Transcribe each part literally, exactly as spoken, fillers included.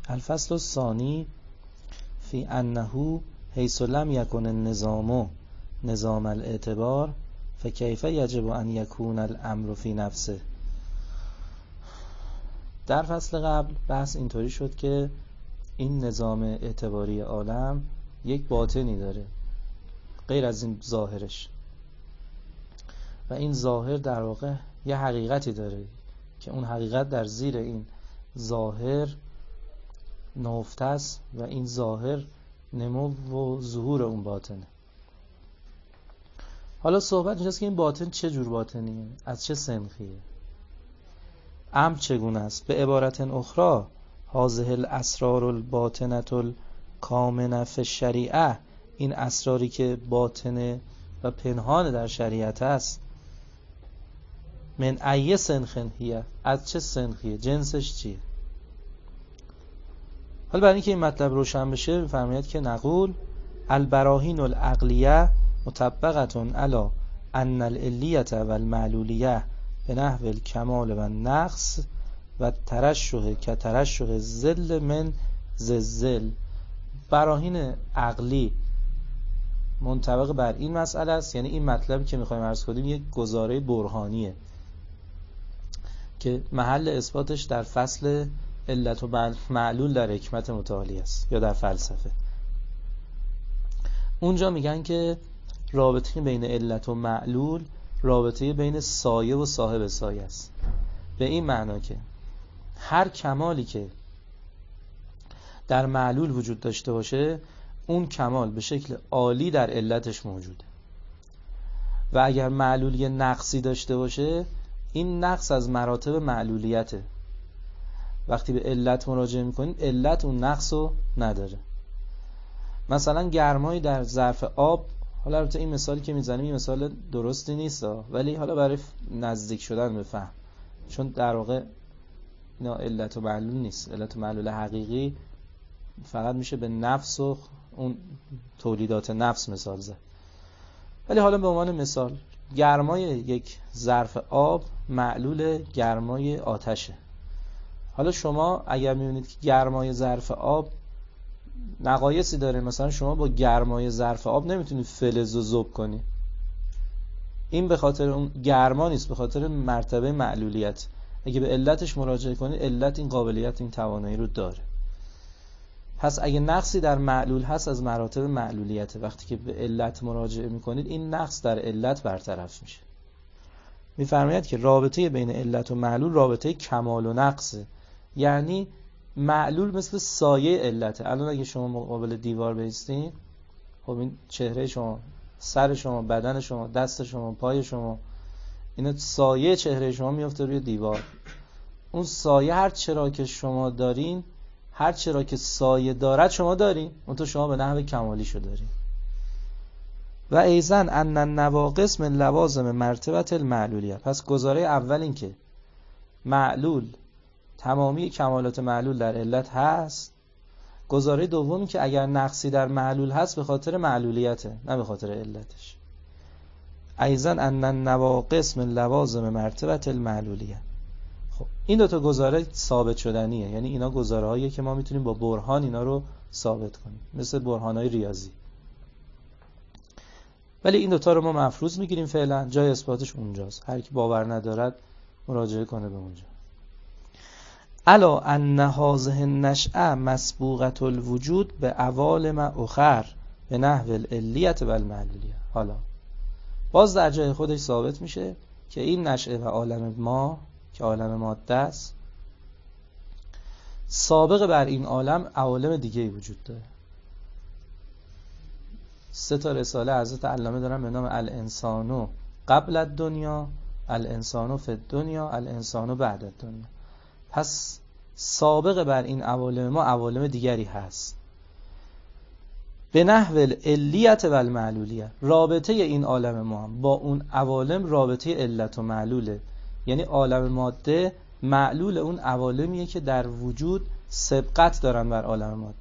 الفصل الثانی فی انه حیث لم یکن النظام نظام الاعتبار فکیف یجب ان یکون الامر فی نفسه. در فصل قبل بحث اینطوری شد که این نظام اعتباری عالم یک باطنی داره غیر از این ظاهرش، و این ظاهر در واقع یه حقیقتی داره که اون حقیقت در زیر این ظاهر نهفته است و این ظاهر نمو و ظهور اون باطنه. حالا صحبت اینجاست که این باطن چه جور باطنیه، از چه سنخیه، امر چگونه است. به عبارت اخرى هذه الاسرار الباطنه الکامنه فی الشریعه، این اسراری که باطنه و پنهان در شریعت است، من ای سنخن هیه، از چه سنخیه، جنسش چیه. حالا برای اینکه این مطلب روشن بشه بفرمایید که نقول البراهین العقلیه مطبقه علی ان العلیه و المعلولیه به نحو الکمال و النقص و ترشح که ترشح ظل من زلزل. براهین عقلی منطبق بر این مسئله است، یعنی این مطلبی که میخوایم عرض کنیم یک گزاره برهانیه که محل اثباتش در فصل علت و معلول در حکمت متعالی است یا در فلسفه. اونجا میگن که رابطه بین علت و معلول رابطه بین سایه و صاحب سایه است، به این معنا که هر کمالی که در معلول وجود داشته باشه اون کمال به شکل عالی در علتش موجوده، و اگر معلول یه نقصی داشته باشه این نقص از مراتب معلولیته. وقتی به علت مراجعه میکنید علت اون نقص رو نداره. مثلا گرمایی در ظرف آب، حالا البته این مثالی که میزنیم این مثال درستی نیست ولی حالا برای نزدیک شدن به فهم، چون در واقع اینا علت و معلول نیست، علت و معلول حقیقی فقط میشه به نفس و اون تولیدات نفس مثال زد. ولی حالا به عنوان مثال گرمای یک ظرف آب معلول گرمای آتشه. حالا شما اگر میبینید که گرمای ظرف آب نقایصی داره، مثلا شما با گرمای ظرف آب نمیتونید فلز رو ذوب کنی، این به خاطر اون گرما نیست، به خاطر مرتبه معلولیت. اگه به علتش مراجعه کنید علت این قابلیت این توانایی رو داره. پس اگه نقصی در معلول هست از مراتب معلولیت، وقتی که به علت مراجعه میکنید این نقص در علت برطرف میشه. میفرماید که رابطه بین علت و معلول رابطه کمال و نقصه، یعنی معلول مثل سایه علته. الان اگه شما مقابل دیوار بایستین، خب این چهره شما، سر شما، بدن شما، دست شما، پای شما، اینا سایه چهره شما میفته روی دیوار. اون سایه هر چرا که شما دارین، هر چرا که سایه دارد شما دارین، اون تو شما به نحو کمالی شو دارین. و ایزن ان النواقص من لوازم مرتبه المعلولیه. پس گزاره اول این که معلول تمامی کمالات معلول در علت هست. گزاره دومی که اگر نقصی در معلول هست به خاطر معلولیته نه به خاطر علتش. ایزن ان النواقص من لوازم مرتبه المعلولیه. خب این دو تا گزاره ثابت شدنیه، یعنی اینا گزاره هاییه که ما میتونیم با برهان اینا رو ثابت کنیم، مثل برهان های ریاضی. ولی این دوتا رو ما مفروض میگیریم فعلا، جای اثباتش اونجاست، هر کی باور ندارد مراجعه کنه به اونجا. الا ان هذه النشأه مسبوقه الوجود به عوالم اخر به نحو العلیه و المعلولیه. حالا باز در جای خودش ثابت میشه که این نشأه و عالم ما که عالم ماده است سابق بر این عالم عوالم دیگه وجود داره. سه تا رساله حضرت علامه دارن به نام الانسانو قبل الدنیا، الانسانو فی الدنیا، الانسانو بعد الدنیا. پس سابق بر این عوالم ما عوالم دیگری هست به نحو العلیه و المعلولیه. رابطه این عالم ما هم با اون عوالم رابطه علت و معلوله، یعنی عالم ماده معلول اون عوالمیه که در وجود سبقت دارن بر عالم ماده.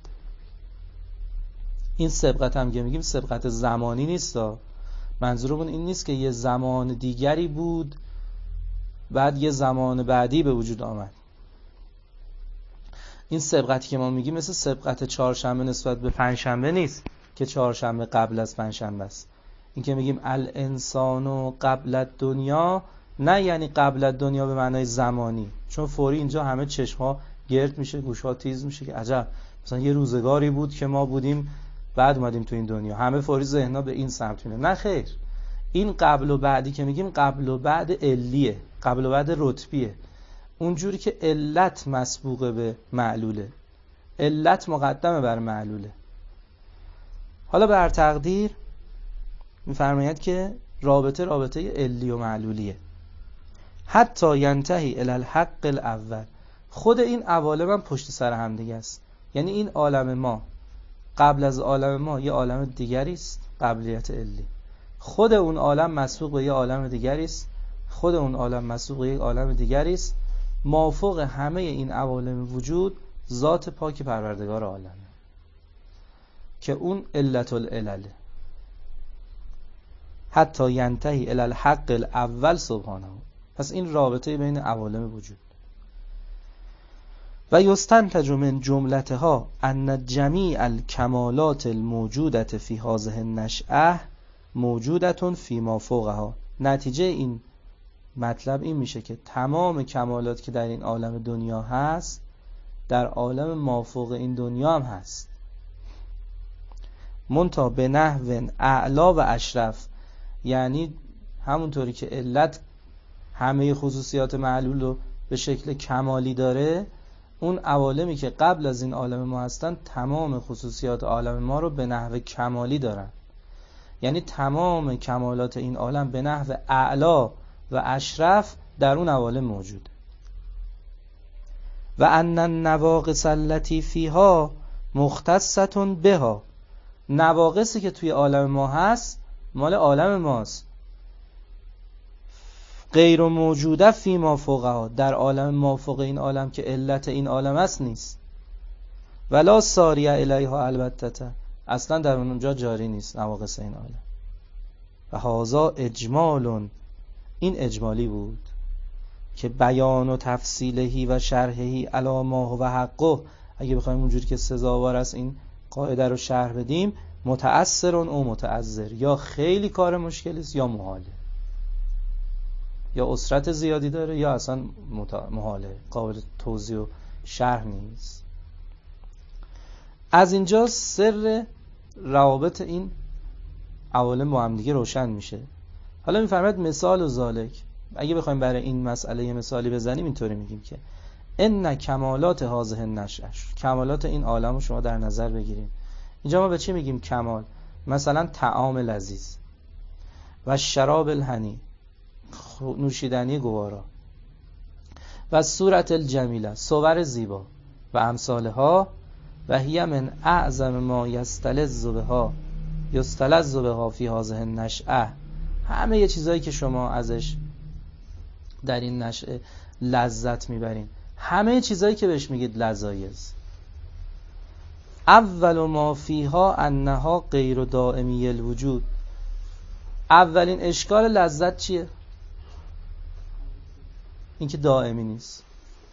این سبقت هم که میگیم سبقت زمانی نیست، منظورمون این نیست که یه زمان دیگری بود بعد یه زمان بعدی به وجود آمد. این سبقتی که ما میگیم مثل سبقت چهارشنبه نسبت به پنجشنبه نیست که چهارشنبه قبل از پنجشنبه است. این که میگیم الانسان قبل الدنیا، نه یعنی قبل الدنیا به معنای زمانی، چون فوری اینجا همه چشم‌ها گرد میشه، گوش‌ها تیز میشه که عجب مثلا یه روزگاری بود که ما بودیم بعد اومدیم تو این دنیا، همه فوری ذهن‌ها به این سمت میره. نه خیر، این قبل و بعدی که میگیم قبل و بعد علیه، قبل و بعد رتبیه، اونجوری که علت مسبوقه به معلوله، علت مقدمه بر معلوله. حالا بر تقدیر میفرماید که رابطه رابطه علی و معلولیه. حتی ینتهی الی الحق الاول، خود این عوالم هم پشت سر هم دیگه است. یعنی این عالم ما قبل از عالم ما یه عالم دیگری است، قبلیت علی. خود اون عالم مسبوق به یه عالم دیگری است، خود اون عالم مسبوق به یک عالم دیگری است. مافوق همه این عوالم وجود ذات پاک پروردگار عالمه که اون علت العلل. حتی ینتهی الی الحق الاول سبحانه. پس این رابطه بین عوالم وجود. و یستنتج من جملتها ان جمیع الکمالات الموجودة فی هذه النشأة موجودة فی ما فوقها. نتیجه این مطلب این میشه که تمام کمالات که در این عالم دنیا هست در عالم مافوق این دنیا هم هست، منتها به نحو اعلا و اشرف. یعنی همونطوری که علت همه خصوصیات معلول رو به شکل کمالی داره، اون عوالمی که قبل از این عالم ما هستن تمام خصوصیات عالم ما رو به نحو کمالی دارن. یعنی تمام کمالات این عالم به نحو اعلا و اشرف در اون عوالم موجود. و ان النواقص التي فیها مختصة بها. نواقصی که توی عالم ما هست مال عالم ماست، غیر موجوده فی ما فوقها، در عالم ما فوق این عالم که علت این عالم است نیست. ولا ساریه الیها البته، اصلا در اونجا جاری نیست نواقص این عالم. و هذا اجمال، این اجمالی بود که بیان و تفصیلهی و شرحهی علی ما هو حقه، اگه بخوایم اونجوری که سزاوار است این قاعده رو شرح بدیم، متأثر او متعذر، یا خیلی کار مشکلی است یا محاله، یا اسرت زیادی داره یا اصلا محاله، قابل توضیح و شرح نیست. از اینجا سر روابط این عوالم با هم دیگه روشن میشه. حالا میفرماید مثال و ذالک، اگه بخوایم برای این مسئله یه مثالی بزنیم اینطوری میگیم که ان کمالات هذه النشأة، کمالات این عالم رو شما در نظر بگیریم. اینجا ما به چی میگیم کمال؟ مثلا طعام لذیذ و شراب الهنی، نوشیدنی گوارا، و صورت الجمیله، صور زیبا و امثالها. و هی من اعظم ما یستلذ بها یستلذ بها فی هذه النشأة، همه یه چیزایی که شما ازش در این نشأه لذت میبرین، همه چیزایی که بهش میگید لذایز. اول ما فیها انها غیر دائمی الوجود. اولین اشکال لذت چیه؟ اینکه دائمی نیست.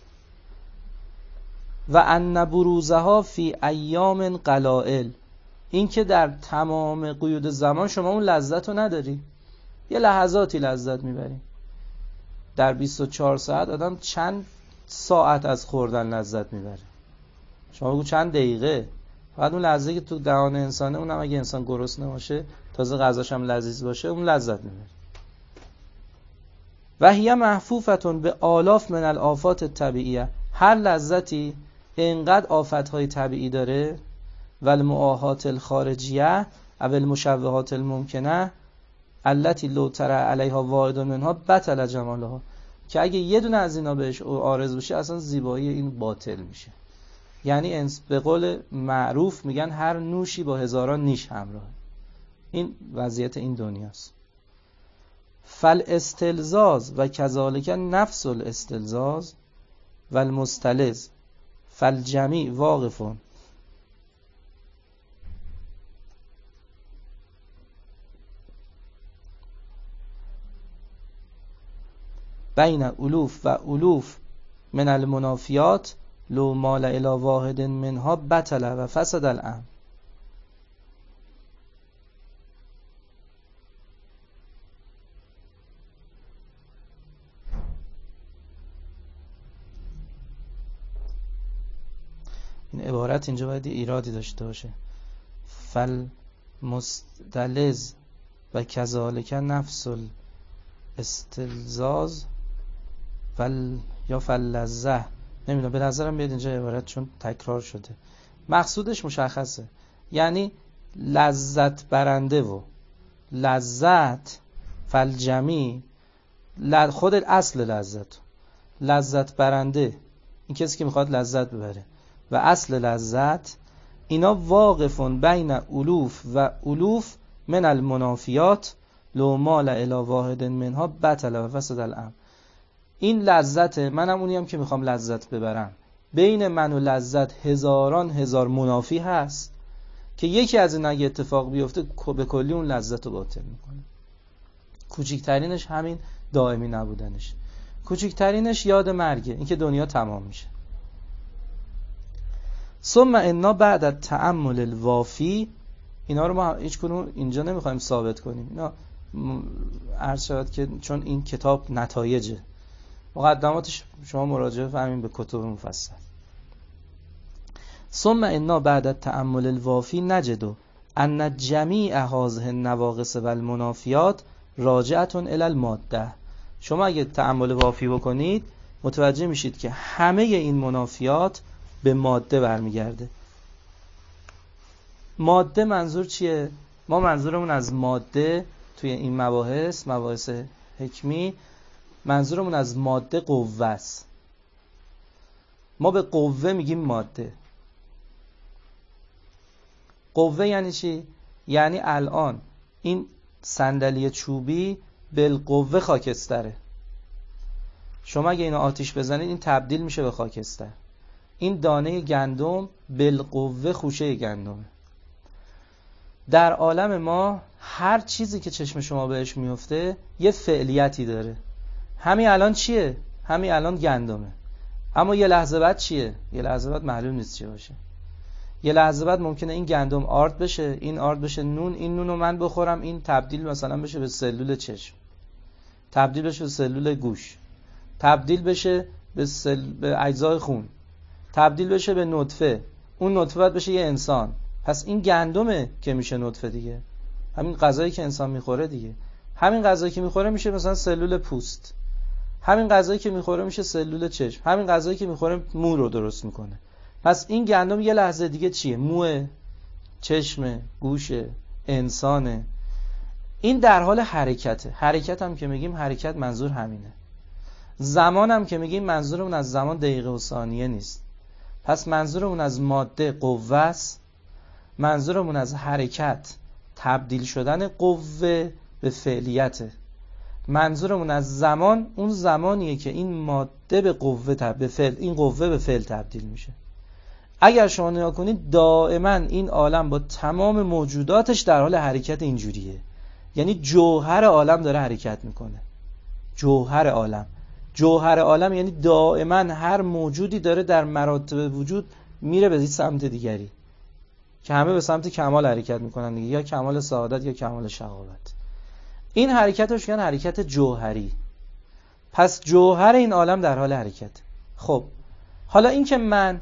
و ان بروزها فی ایام قلائل، اینکه در تمام قیود زمان شما اون لذت رو نداری، یه لحظاتی لذت میبری. در بیست و چهار ساعت آدم چند ساعت از خوردن لذت میبره؟ شما بگو چند دقیقه. فقط اون لحظه که تو دهان انسانه، اونم اگه انسان گرسنه باشه تازه غذاش هم لذیذ باشه، اون لذت میبره. و هی محفوفتون به آلاف من الآفات الطبیعیه، هر لذتی اینقدر آفتهای طبیعی داره. و المؤاهات الخارجیه او المشوهات الممکنه التي لو ترى علیها واحد منها بطل جمالها، که اگه یه دونه از اینا بهش عارض بشه اصلا زیبایی این باطل میشه. یعنی به قول معروف میگن هر نوشی با هزاران نیش همراه. این وضعیت این دنیاست. فل استلزاز و کذالک نفس الاستلزاز و المستلز فالجمیع واقفون. بین الوف و الوف من المنافیات لو مال الی واحد منها بطل و فسد الامر. این عبارت اینجا باید ایرادی داشته باشه. فل مستلز و کذالک نفس الاستلزاز فل یا فل لذه، نمیدونم، به نظرم بیاد اینجا عبارت چون تکرار شده مقصودش مشخصه، یعنی لذت برنده و لذت فل جمی، خود اصل لذت لذت برنده این کسی که میخواد لذت ببره و اصل لذت، اینا واقفون بین الوف و الوف من المنافیات لو مال الی واحد منها بطل و فسد الامر. این لذت منم اونیم که میخوام لذت ببرم، بین من و لذت هزاران هزار منافی هست که یکی از این اگه اتفاق بیفته به کلی اون لذت رو باطل میکنه. کوچکترینش همین دائمی نبودنش، کوچکترینش یاد مرگه، اینکه دنیا تمام میشه. ثم انا بعد التأمل الوافی، اینا رو ما هیچ کنون اینجا نمیخوایم ثابت کنیم، اینا عرض شود که چون این کتاب نتایجه، مقدماتش شما مراجعه فهمین به کتب مفصل. ثم انا بعد التأمل الوافی نجد ان جمیع هذه النواقص و المنافیات راجعه الی الماده. شما اگه تأمل وافی بکنید متوجه میشید که همه این منافیات به ماده برمیگرده. ماده منظور چیه؟ ما منظورمون از ماده توی این مباحث مباحث حکمی، منظورمون از ماده قوه است. ما به قوه میگیم ماده. قوه یعنی چی؟ یعنی الان این صندلی چوبی بالقوه خاکستره. شما اگه اینو آتیش بزنید این تبدیل میشه به خاکستر. این دانه گندم بالقوه خوشه گندمه. در عالم ما هر چیزی که چشم شما بهش میفته یه فعلیتی داره. همین الان چیه؟ همین الان گندمه. اما یه لحظه بعد چیه؟ یه لحظه بعد معلوم نیست چی باشه. یه لحظه بعد ممکنه این گندم آرد بشه، این آرد بشه نون، این نونو من بخورم این تبدیل مثلا بشه به سلول چشم، تبدیل بشه به سلول گوش، تبدیل بشه به, سل... به اجزای خون، تبدیل بشه به نطفه، اون نطفه بعد بشه یه انسان. پس این گندمه که میشه نطفه دیگه، همین غذایی که انسان میخوره دیگه. همین غذایی که میخوره میشه مثلا سلول پوست، همین غذایی که میخوره میشه سلول چشم، همین غذایی که میخوره مو رو درست میکنه. پس این گندم یه لحظه دیگه چیه؟ موه، چشمه، گوشه، انسانه. این در حال حرکته. حرکت هم که میگیم حرکت منظور همینه. زمان هم که میگیم منظورمون از زمان دقیقه و ثانیه نیست. پس منظورمون از ماده قوه است، منظورمون از حرکت تبدیل شدن قوه به فعلیته، منظورمون از زمان اون زمانیه که این ماده به قوه تبدیل، به فعل، این قوه به فعل تبدیل میشه. اگر شما نگاه کنید دائما این عالم با تمام موجوداتش در حال حرکت اینجوریه. یعنی جوهر عالم داره حرکت میکنه. جوهر عالم جوهر عالم یعنی دائما هر موجودی داره در مراتب وجود میره به سمت دیگری که همه به سمت کمال حرکت میکنن دیگه، یا کمال سعادت یا کمال شقاوت. این حرکتش میگن حرکت جوهری. پس جوهر این عالم در حال حرکت. خب حالا این که من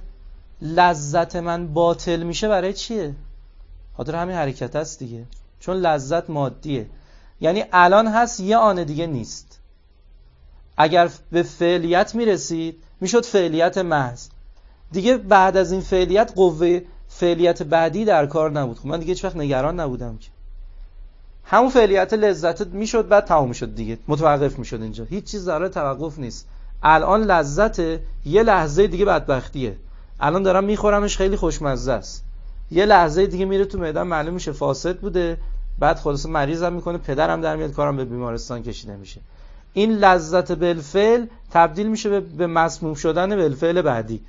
لذت من باطل میشه برای چیه؟ خاطر همین حرکت است دیگه، چون لذت مادیه. یعنی الان هست یه آن دیگه نیست. اگر به فعلیت میرسید میشد فعلیت محض دیگه. بعد از این فعلیت قوه فعلیت بعدی در کار نبود. خب من دیگه هیچ وقت نگران نبودم که همون فعلیت لذت میشد بعد تموم شد دیگه، متوقف میشد. اینجا هیچ چیز داره توقف نیست. الان لذت یه لحظه دیگه بدبختیه. الان دارم میخورمش خیلی خوشمزه است، یه لحظه دیگه میره تو معده معلوم میشه فاسد بوده، بعد خلاص مریضم میکنه، پدرم در میاد، کارم به بیمارستان کشیده میشه. این لذت بالفعل تبدیل میشه به مسموم شدن بالفعل بعدی.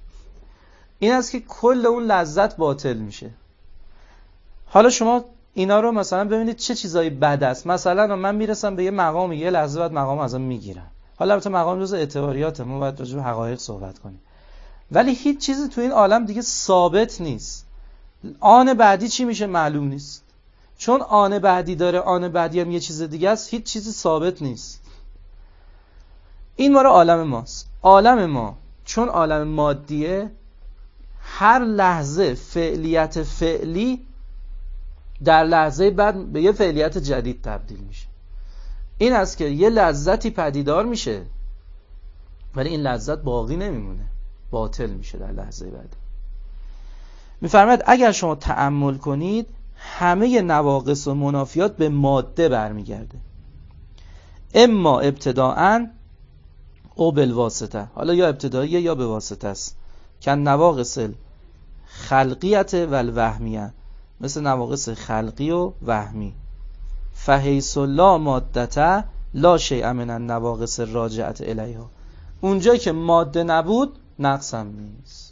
این است که کل اون لذت باطل میشه. حالا شما اینا رو مثلا ببینید چه چیزایی بد است. مثلا من میرسم به یه مقامی، یه لحظه بعد مقام ازم میگیرن. حالا البته مقام جزء اعتباریاته، ما باید راجع به حقایق صحبت کنیم. ولی هیچ چیزی تو این عالم دیگه ثابت نیست. آن بعدی چی میشه معلوم نیست. چون آن بعدی داره، آن بعدی هم یه چیز دیگه است، هیچ چیزی ثابت نیست. این ما رو عالم ماست. عالم ما چون عالم مادیه، هر لحظه فعلیت فعلی در لحظه بعد به یه فعلیت جدید تبدیل میشه. این است که یه لذتی پدیدار میشه ولی این لذت باقی نمیمونه، باطل میشه در لحظه بعد. میفرماید اگر شما تأمل کنید همه نواقص و منافیات به ماده برمیگرده، اما ابتداءً او بالواسطه، حالا یا ابتداییه یا به واسطه است، که نواقص خلقیت و الوهمیه، مثل نواقص خلقی و وهمی. فحیث لا مادته لا شیء من النواقص الراجعه الیها، اونجایی که ماده نبود نقص هم نیست.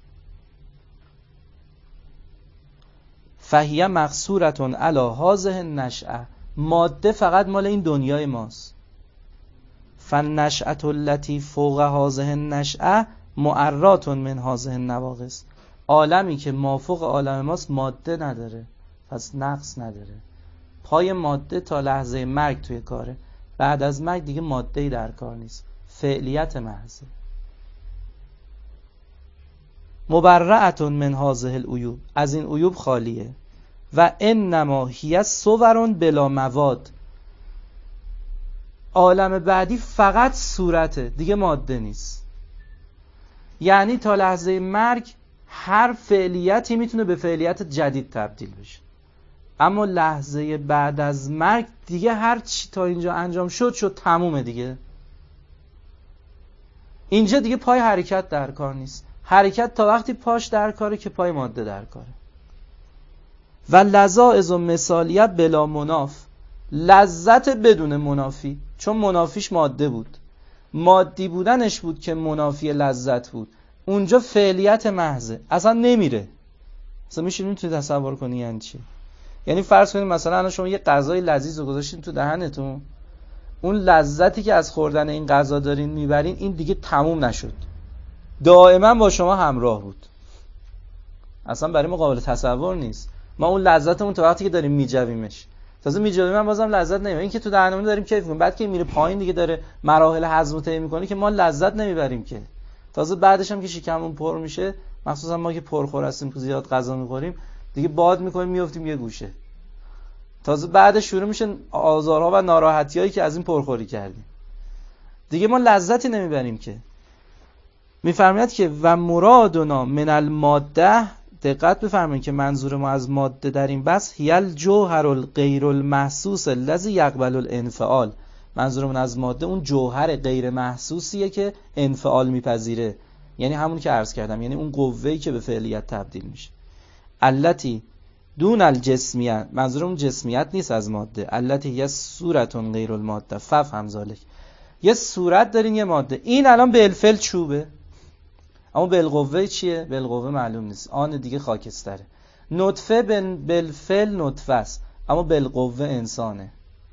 فهیه مقصورتون علی هذه النشأه، ماده فقط مال این دنیای ماست. فالنشأة التي فوق هذه النشأه معرات من هذه النواقص، عالمی که مافوق عالم ماست ماده نداره، پس نقص نداره. پای ماده تا لحظه مرگ توی کاره، بعد از مرگ دیگه ماده‌ای در کار نیست، فعلیت محضه. مبرأة من هذه العیوب، از این عیوب خالیه. و انما هی صور بلا مواد، عالم بعدی فقط صورته، دیگه ماده نیست. یعنی تا لحظه مرگ هر فعلیتی میتونه به فعلیت جدید تبدیل بشه، اما لحظه بعد از مرگ دیگه هر چی تا اینجا انجام شد شد، تمومه دیگه. اینجا دیگه پای حرکت در کار نیست. حرکت تا وقتی پاش در کاره که پای ماده در کاره. و لذائذ و مثالیه بلا مناف، لذت بدون منافی، چون منافیش ماده بود، مادی بودنش بود که منافی لذت بود. اونجا فعلیت محضه، اصلا نمیره. اصلا میشینید تو تصور کنی یعنی چی؟ یعنی فرض کنید مثلا الان شما یه غذای لذیذ رو گذاشتین تو دهنتون، اون لذتی که از خوردن این غذا دارین میبرین این دیگه تموم نشد، دائما با شما همراه بود. اصلا برای ما قابل تصور نیست. ما اون لذتمون تا وقتی که داریم میجویمش، تازه میجویم هم بازم لذت نمیبریم. این که تو دهنمون داریم کیف میکنیم، بعد که میره پایین دیگه داره مراحل هضم طی میکنه که ما لذت نمیبریم که. تازه بعدش هم که شکممون پر میشه، مخصوصا ما که پرخور هستیم که زیاد غذا میخوریم، دیگه باد میکنیم میافتیم یه گوشه. تازه بعدش شروع میشه آزارها و ناراحتیایی که از این پرخوری کردیم. دیگه ما لذتی نمیبریم که. میفرماید که و مرادنا من الماده، دقت بفرمایید که منظور ما از ماده در این بحث هی الجوهر الغیر المحسوس الذی یقبل الانفعال، منظورمون از ماده اون جوهر غیر محسوسیه که انفعال میپذیره، یعنی همون که عرض کردم، یعنی اون قوه‌ای که به فعلیت تبدیل میشه. التی دون الجسمیت، منظورمون جسمیت نیست از ماده. التی یه صورت غیر الماده ففهم ذلک، یه صورت دارین یه ماده، این الان بالفعل چوبه اما بالقوه چیه؟ بالقوه معلوم نیست، آن دیگه خاکستره. نطفه بالفعل نطفه است اما بالقوه انسانه.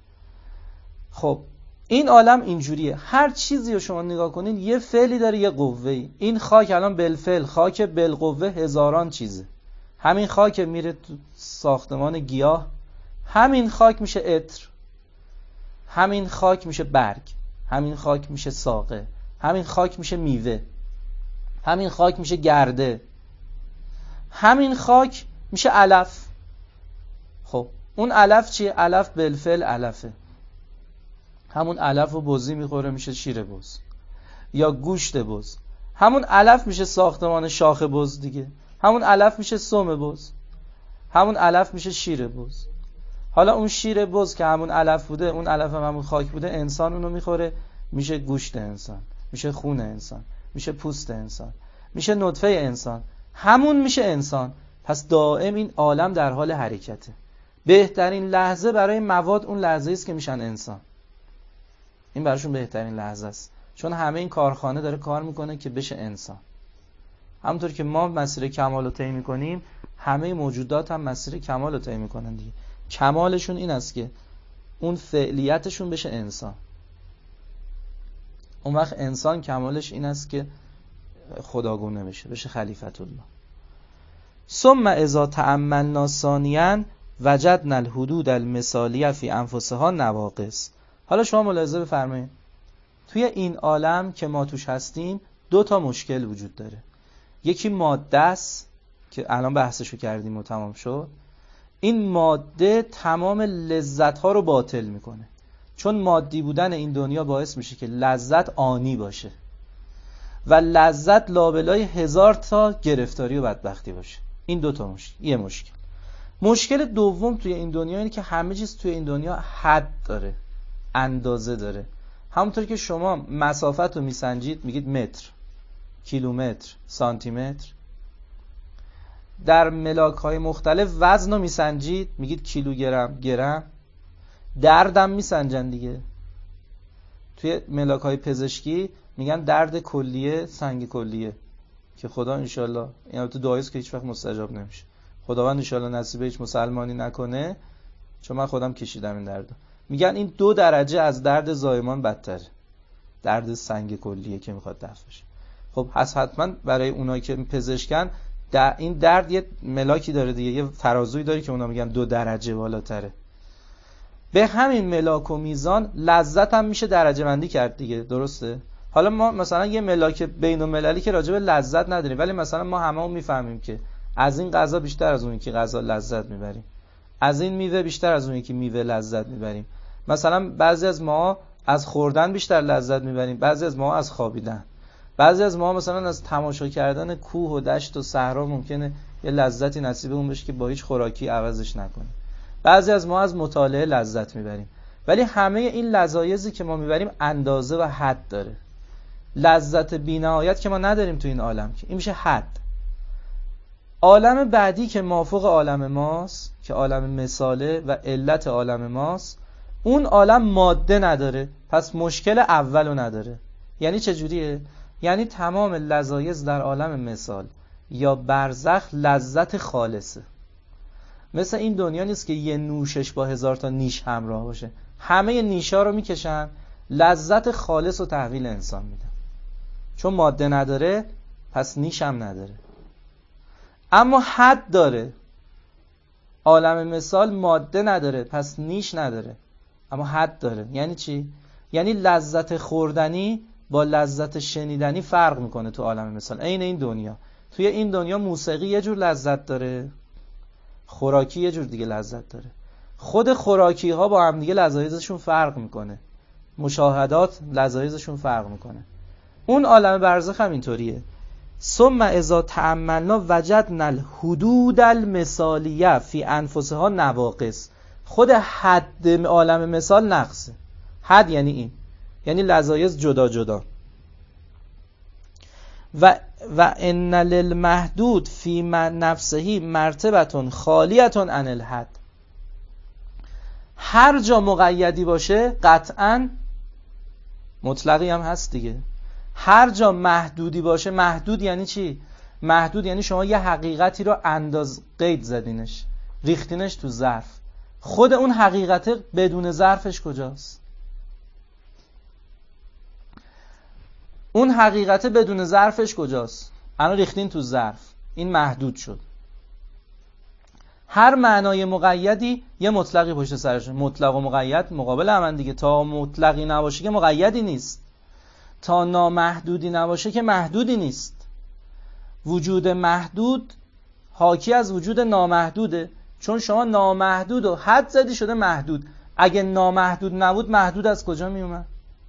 خب این عالم اینجوریه، هر چیزی رو شما نگاه کنین یه فعلی داره یه قوه‌ای. این خاک الان بالفعل خاک، بالقوه هزاران چیزه. همین خاک میره تو ساختمان گیاه، همین خاک میشه عطر، همین خاک میشه برگ، همین خاک میشه ساقه، همین خاک میشه میوه، همین خاک میشه گرده، همین خاک میشه علف. خب اون علف چیه؟ علف بالفعل علفه، همون علف رو بزی میخوره میشه شیر بز یا گوشت بز، همون علف میشه ساختمان شاخ بز دیگه، همون علف میشه سم بز، همون علف میشه شیر بز. حالا اون شیر بز که همون علف بوده، اون علف هم همون خاک بوده، انسان اونو میخوره میشه گوشت انسان، میشه خون انسان، میشه پوست انسان، میشه نطفه انسان، همون میشه انسان. پس دائم این عالم در حال حرکته. بهترین لحظه برای مواد اون لحظه است که میشن انسان. این براشون بهترین لحظه است، چون همه این کارخانه داره کار میکنه که بشه انسان. همونطور که ما مسیر کمال رو طی میکنیم، همه موجودات هم مسیر کمال رو طی میکنن دیگه. کمالشون این است که اون فعلیتشون بشه انسان. اون وقت انسان کمالش این است که خداگونه بشه، بشه خلیفت الله. ثم اذا تأملنا ثانیا وجدنا الحدود المثالیه فی انفسها نواقص. حالا شما ملاحظه بفرمایید توی این عالم که ما توش هستیم دو تا مشکل وجود داره. یکی ماده است که الان بحثشو کردیم و تمام شد. این ماده تمام لذت ها رو باطل میکنه، چون مادی بودن این دنیا باعث میشه که لذت آنی باشه و لذت لابلای هزار تا گرفتاری و بدبختی باشه. این دو تا مشکل. یه مشکل. مشکل دوم توی این دنیا اینه که همه چیز توی این دنیا حد داره، اندازه داره. همونطور که شما مسافت رو میسنجید میگید متر، کیلومتر، سانتی متر. در ملاک های مختلف وزن رو میسنجید میگید کیلوگرم، گرم. دردم میسنجن دیگه. توی ملاک های پزشکی میگن درد کلیه، سنگ کلیه، که خدا انشالله، این تو دعاییست که هیچ وقت مستجاب نمیشه، خداوند انشالله نصیب هیچ مسلمانی نکنه، چون من خودم کشیدم این دردو. میگن این دو درجه از درد زایمان بدتره، درد سنگ کلیه که میخواد دفع بشه. خب پس حتما برای اونایی که پزشکن در این درد یه ملاکی داره دیگه، یه ترازویی داره که اونا میگن دو درجه بالاتره. به همین ملاک و میزان لذت هم میشه درجه بندی کرد دیگه، درسته؟ حالا ما مثلا یه ملاک بین المللی که راجع به لذت نداریم، ولی مثلا ما هممون میفهمیم که از این غذا بیشتر از اون که غذا لذت میبریم، از این میوه بیشتر از اون که میوه لذت میبریم. مثلا بعضی از ما از خوردن بیشتر لذت میبریم، بعضی از ما از خوابیدن، بعضی از ما مثلا از تماشا کردن کوه و دشت و صحرا ممکنه یه لذتی نصیبمون بشه که با هیچ خوراکی عوضش نکنیم. بعضی از ما از مطالعه لذت میبریم. ولی همه این لذایزی که ما میبریم اندازه و حد داره. لذت بی‌نهایت که ما نداریم تو این عالم، که این میشه حد. عالم بعدی که مافوق عالم ماست، که عالم مثاله و علت عالم ماست، اون عالم ماده نداره، پس مشکل اولو نداره. یعنی چجوریه؟ یعنی تمام لذایز در عالم مثال یا برزخ لذت خالصه. مثل این دنیا نیست که یه نوشش با هزار تا نیش همراه باشه. همه نیشا رو میکشن، لذت خالص و تحویل انسان میدن. چون ماده نداره پس نیش هم نداره. اما حد داره. عالم مثال ماده نداره پس نیش نداره، اما حد داره. یعنی چی؟ یعنی لذت خوردنی با لذت شنیدنی فرق میکنه تو عالم مثال. عین این دنیا. توی این دنیا موسیقی یه جور لذت داره، خوراکی یه جور دیگه لذت داره. خود خوراکی ها با هم دیگه لذایزشون فرق میکنه، مشاهدات لذایزشون فرق میکنه. اون عالم برزخ هم اینطوریه. ثم اذا تأملنا وجدنا الحدود المثالیه فی انفسها نواقص. خود حد عالم مثال نقصه. حد یعنی این، یعنی لذایز جدا جدا. و و ان للمحدود فی نفسه مرتبه خالیه عن الحد. هر جا مقیدی باشه قطعاً مطلقی هم هست دیگه. هر جا محدودی باشه، محدود یعنی چی؟ محدود یعنی شما یه حقیقتی رو انداز قید زدینش، ریختینش تو ظرف. خود اون حقیقت بدون ظرفش کجاست؟ اون حقیقت بدون ظرفش کجاست؟ الان ریختین تو ظرف، این محدود شد. هر معنای مقیدی یه مطلقی پشت سرش. مطلق و مقید مقابل هم دیگه. تا مطلقی نباشه که مقیدی نیست، تا نامحدودی نباشه که محدودی نیست. وجود محدود حاکی از وجود نامحدوده، چون شما نامحدود و حد زدی شده محدود. اگه نامحدود نبود محدود از کجا می اومد؟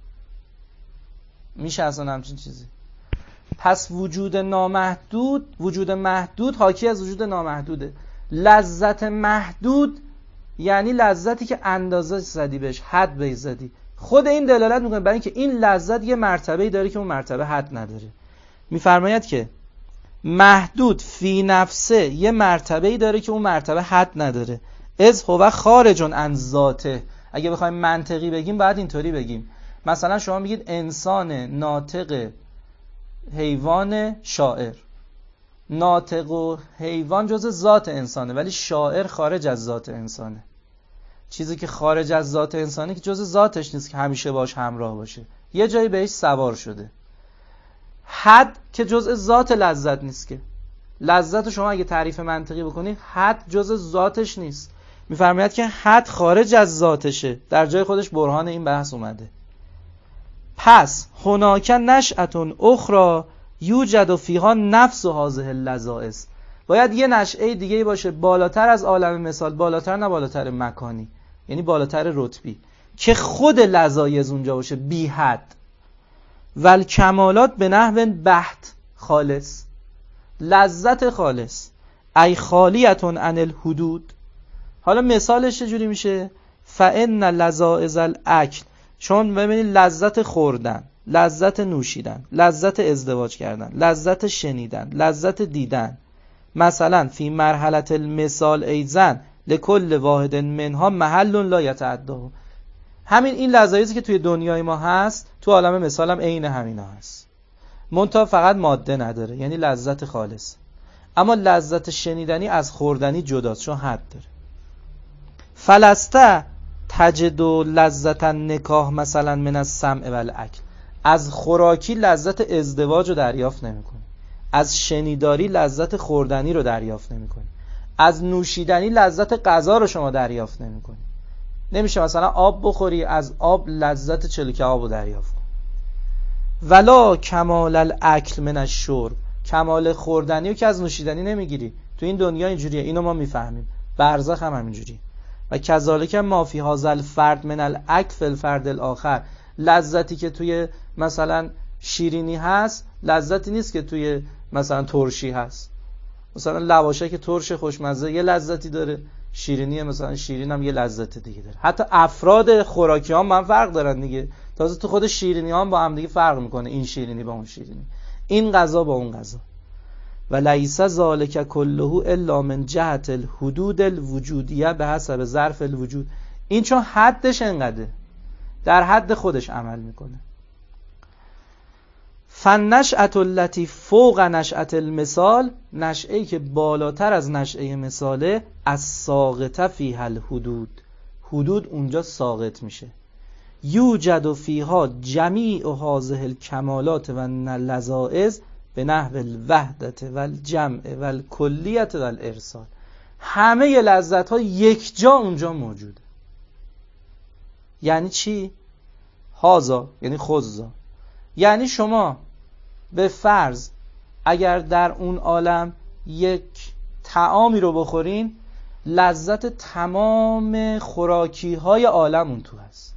میشه اصلا همچین چیزی؟ پس وجود نامحدود، وجود محدود حاکی از وجود نامحدوده. لذت محدود یعنی لذتی که اندازه زدی بهش، حد بهش زدی. خود این دلالت میکنه برای اینکه این لذت یه مرتبه‌ای داره که اون مرتبه حد نداره. میفرماید که محدود فی نفسه یه مرتبه‌ای داره که اون مرتبه حد نداره. از هو خارج عن ذاته. اگه بخوایم منطقی بگیم باید اینطوری بگیم. مثلا شما میگید انسان ناطق، حیوان شاعر. ناطق و حیوان جز ذات انسانه، ولی شاعر خارج از ذات انسانه. چیزی که خارج از ذات انسانه که جز ذاتش نیست که همیشه باش همراه باشه، یه جایی بهش سوار شده. حد که جزء ذات لذت نیست که. لذت شما اگه تعریف منطقی بکنی حد جزء ذاتش نیست. میفرماید که حد خارج از ذاتشه. در جای خودش برهان این بحث اومده. پس هناک نشأة اخرى یوجد فیها نفس هذه اللذائذ. باید یه نشأه دیگه باشه بالاتر از عالم مثال، بالاتر نه بالاتر مکانی، یعنی بالاتر رتبی، که خود لذایذ اونجا باشه بی حد. ول کمالات به نحو بحت خالص، لذت خالص، ای خالیتون عن الحدود. حالا مثالش چجوری میشه؟ فان لذائذ الاکل، چون ببینید لذت خوردن، لذت نوشیدن، لذت ازدواج کردن، لذت شنیدن، لذت دیدن، مثلا فی مرحله المثال ایزن لکل واحد منها محل لا یتعداه. همین این لذایذی که توی دنیای ما هست تو عالم مثال هم عین همینا هست، منتها فقط ماده نداره، یعنی لذت خالص. اما لذت شنیدنی از خوردنی جداست چون حد داره. فلسته تجد لذت نکاح مثلا من السمع والاکل، از خوراکی لذت ازدواج رو دریافت نمی‌کنی، از شنیداری لذت خوردنی رو دریافت نمی‌کنی، از نوشیدنی لذت غذا رو شما دریافت نمی‌کنی. نمیشه مثلا آب بخوری از آب لذت چلو آب رو دریافت کنی. ولا کمال الاکل من الشرب، کمال خوردنی رو که از نوشیدنی نمیگیری. تو این دنیا اینجوریه، اینو ما میفهمیم، برزخ هم همینجوری. و کذالک ما فی هذا الفرد من الاکل فی الفرد الاخر، لذتی که توی مثلا شیرینی هست لذتی نیست که توی مثلا ترشی هست. مثلا لواشک ترش خوشمزه یه لذتی داره، شیرینی مثلا شیرین هم یه لذت دیگه داره. حتی افراد خوراکی هم من فرق دارن دیگه، تازه تو خود شیرینی هم با هم دیگه فرق میکنه، این شیرینی با اون شیرینی، این غذا با اون غذا. و لیس ذالک کله الا من جهت الحدود الوجودیه به حسب ظرف الوجود. این چون حدش انقدره، در حد خودش عمل میکنه. فالنشأة التي فوق نشأة المثال، نشأه‌ای که بالاتر از نشأه مثاله، از ساقطه فیها الحدود، حدود اونجا ساقط میشه. یوجد فیها جمیع هذه الکمالات و اللذائذ به نحو الوحدت و الجمع و الکلیت و الارسال. همه لذت ها یک جا اونجا موجوده. یعنی چی؟ هازا یعنی خزا، یعنی شما به فرض اگر در اون عالم یک طعامی رو بخورین، لذت تمام خوراکی های عالم اون تو هست.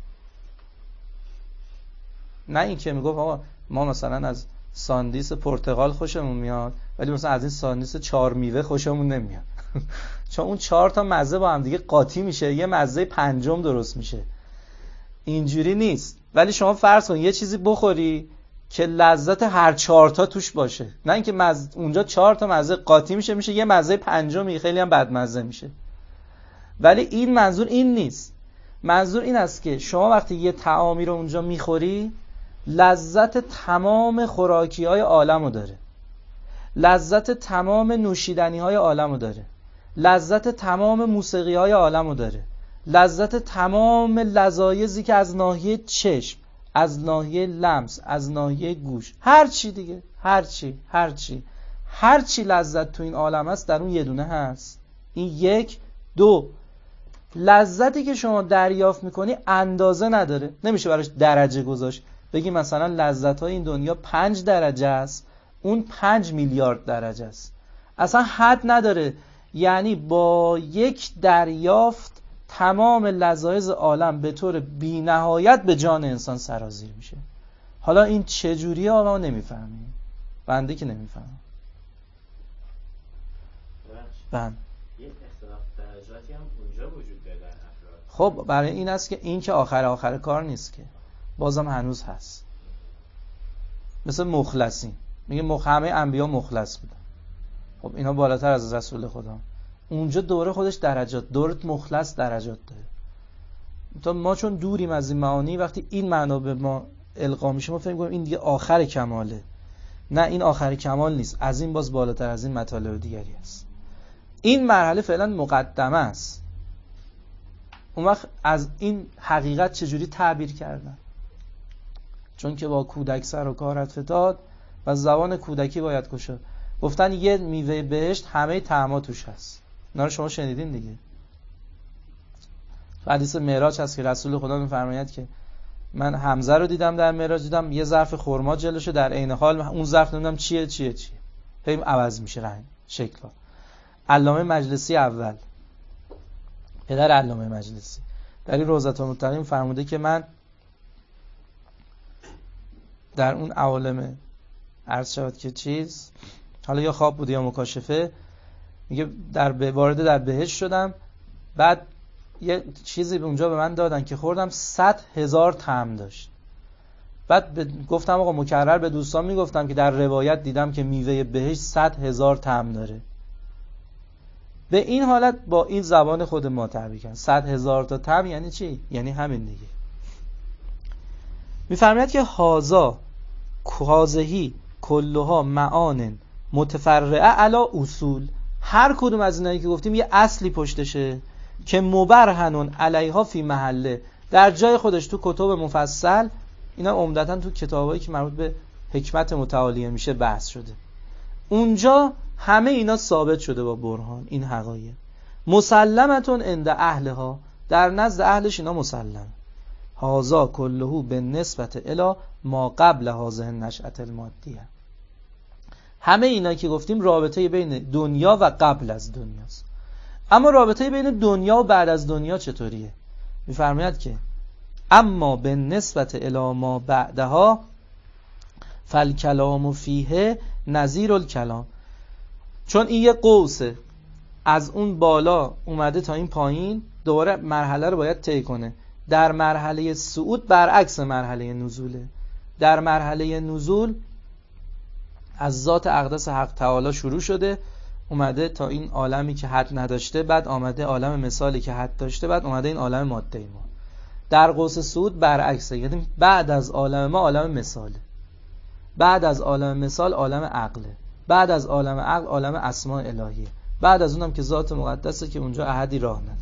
نه این که میگفت آقا ما مثلا از ساندیس پرتقال خوشمون میاد ولی مثلا از این ساندیس چهار میوه خوشمون نمیاد چون اون چهار تا مزه با هم دیگه قاطی میشه، یه مزه پنجم درست میشه. اینجوری نیست. ولی شما فرض کن یه چیزی بخوری که لذت هر چهار تا توش باشه، نه اینکه مز... اونجا چهار تا مزه قاطی میشه میشه یه مزه پنجمی خیلی هم بدمزه میشه. ولی این منظور این نیست. منظور این است که شما وقتی یه طعامی رو اونجا میخوری، لذت تمام خوراکی های عالم رو داره، لذت تمام نوشیدنی های عالم رو داره، لذت تمام موسیقی های عالم رو داره، لذت تمام لذایذی که از ناحیه چشم، از ناحیه لمس، از ناحیه گوش، هر چی دیگه، هر چی هر چی هر چی لذت تو این عالم هست در اون یه دونه هست. این یک. دو، لذتی که شما دریافت میکنی اندازه نداره، نمیشه براش درجه گذاشت. بگی مثلا لذت های این دنیا پنج درجه است، اون پنج میلیارد درجه است، اصلا حد نداره. یعنی با یک دریافت تمام لذایذ عالم به طور بی نهایت به جان انسان سرازیر میشه. حالا این چجوریه آقا نمیفهمیم، بنده که نمیفهمم. بند یک اختلاف درجاتی هم اونجا وجود داره در افراد. خب برای این است که این که آخر آخر کار نیست، که بازم هنوز هست. مثل مخلصین، میگه مخ... همه انبیا مخلص بودن. خب اینا بالاتر از رسول خدا، اونجا دوره خودش درجات، دورت مخلص درجات داره. تا ما چون دوریم از این معانی، وقتی این معنا به ما القا میشه ما فکر می‌کنیم این دیگه آخر کماله. نه، این آخر کمال نیست، از این باز بالاتر از این مطالب دیگری است. این مرحله فعلا مقدمه است. اون وقت از این حقیقت چجوری تعبیر کردن؟ چون که با کودک سر و کارت فتاد، و زبان کودکی باید گشاد. گفتن یه میوه بهشت همه طعما توش هست. اینا رو شما شنیدین دیگه. تو حدیث معراج هست که رسول خدا میفرماید که من حمزه رو دیدم در معراج، دیدم یه ظرف خرما جلوشه، در عین حال اون ظرف نمیدونم چیه چیه چیه هی عوض میشه رنگ شکل. علامه مجلسی اول، پدر علامه مجلسی، در این روضة المتقین فرموده که من در اون عوالم عرض شود که چیز، حالا یا خواب بود یا مکاشفه، میگه در وارد در بهشت شدم، بعد یه چیزی به اونجا به من دادن که خوردم، صد هزار طعم داشت. بعد گفتم آقا مکرر به دوستان میگفتم که در روایت دیدم که میوه بهشت صد هزار طعم داره. به این حالت با این زبان خود ما تعبیر کردن. صد هزار تا طعم یعنی چی؟ یعنی همین دیگه. میفرماید که هازا کازهی کلها معان متفرعه علی اصول، هر کدوم از اینایی که گفتیم یه اصلی پشتشه که مبرهنون علیها فی محله، در جای خودش تو کتب مفصل، اینا عمدتاً تو کتابایی که مربوط به حکمت متعالیه میشه بحث شده، اونجا همه اینا ثابت شده با برهان. این حقایق مسلمتون عند اهلها، در نزد اهلش اینا مسلم. هازا کلهو به نسبت الی ما قبل هازه نشأت المادیه، همه اینا که گفتیم رابطه بین دنیا و قبل از دنیاست. اما رابطه بین دنیا و بعد از دنیا چطوریه؟ میفرماید که اما به نسبت الی ما بعدها فالکلام فیه نظیر الکلام، چون این یه قوسه، از اون بالا اومده تا این پایین، دوباره مرحله رو باید طی کنه. در مرحله صعود برعکس مرحله نزوله. در مرحله نزول از ذات اقدس حق تعالی شروع شده، اومده تا این عالمی که حد نداشته، بعد آمده عالم مثالی که حد داشته، بعد اومده این عالم ماده ما. در قوس صعود برعکسه، یعنی بعد از عالم ما عالم مثاله، بعد از عالم مثال عالم عقله، بعد از عالم عقل عالم اسماء الهیه، بعد از اونم که ذات مقدسه که اونجا احدی راه نداره.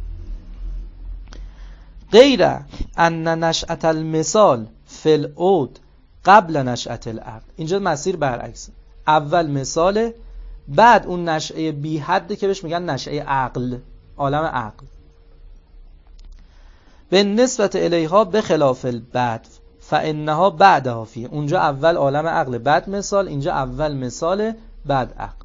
غیر ان نشأت المثال فی العود قبل نشأت العقل، اینجا مسیر برعکسه. اول مثاله، بعد اون نشأه بی حده که بهش میگن نشأه عقل، عالم عقل. به نسبت الیها به خلاف البعد فانها بعدها فیه، اونجا اول عالم عقل بعد مثال، اینجا اول مثال بعد عقل.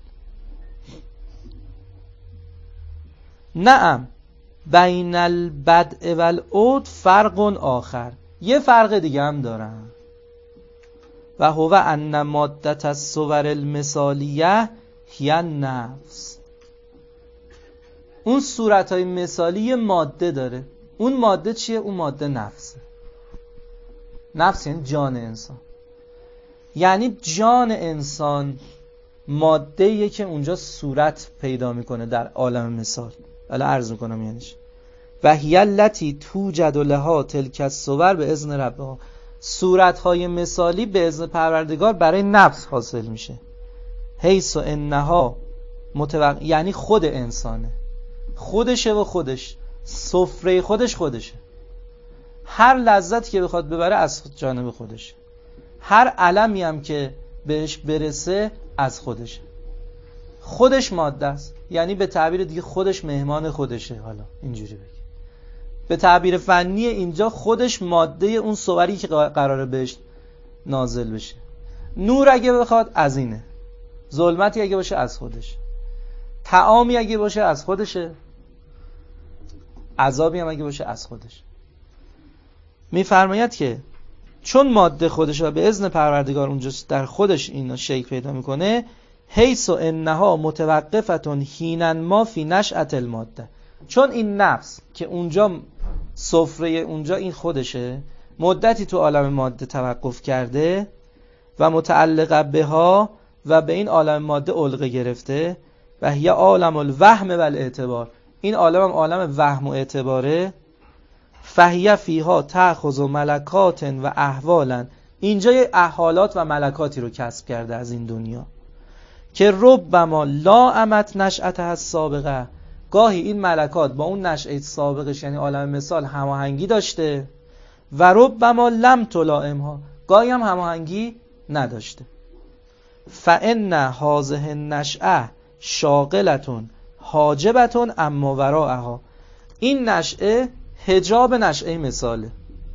نعم بین البدء والعود فرق آخر، یه فرق دیگه هم دارن. و هو ان مادت الصور المثالیه هی النفس، اون صورتهای مثالی یه ماده داره. اون ماده چیه؟ اون ماده نفسه. نفس یعنی جان انسان، یعنی جان انسان ماده‌ایه که اونجا صورت پیدا میکنه در عالم مثال. حالا عرض میکنم یعنیش. و هی التی توجد لها تلک الصور به اذن ربها، صورت‌های مثالی به اذن پروردگار برای نفس حاصل میشه. حیث انها متوق... یعنی خود انسانه، خودشه و خودش، سفره خودش خودشه. هر لذتی که بخواد ببره از جانب خودشه، هر علمی هم که بهش برسه از خودشه. خودش ماده است، یعنی به تعبیر دیگه خودش مهمان خودشه. حالا اینجوری بگی، به تعبیر فنی اینجا خودش ماده اون صوری که قراره بهش نازل بشه. نور اگه بخواد از اینه، ظلمتی اگه باشه از خودش، طعامی اگه باشه از خودشه، عذابی هم اگه باشه از خودش. میفرماید که چون ماده خودش و به اذن پروردگار اونجا در خودش این شکل پیدا میکنه، حیث انها متوقفتون حینا ما فی نشأت الماده، چون این نفس که اونجا سفره اونجا این خودشه، مدتی تو عالم ماده توقف کرده و متعلقه بها و به این عالم ماده علقه گرفته. و هی عالم الوهم و الاعتبار، این عالم هم عالم وهم و اعتباره. فهیه فیها تأخذ ملکات و احوالا، اینجا یه احوالات و ملکاتی رو کسب کرده از این دنیا که ربما لا امت نشأت السابقه، گاهی این ملکات با اون نشأه سابقش یعنی عالم مثال هماهنگی داشته و ربما لم تلائمها، گاهی هم هماهنگی نداشته. فان هذه النشأه شاغلتون حاجبتون اما وراءها. این نشأه حجاب نشأه مثاله.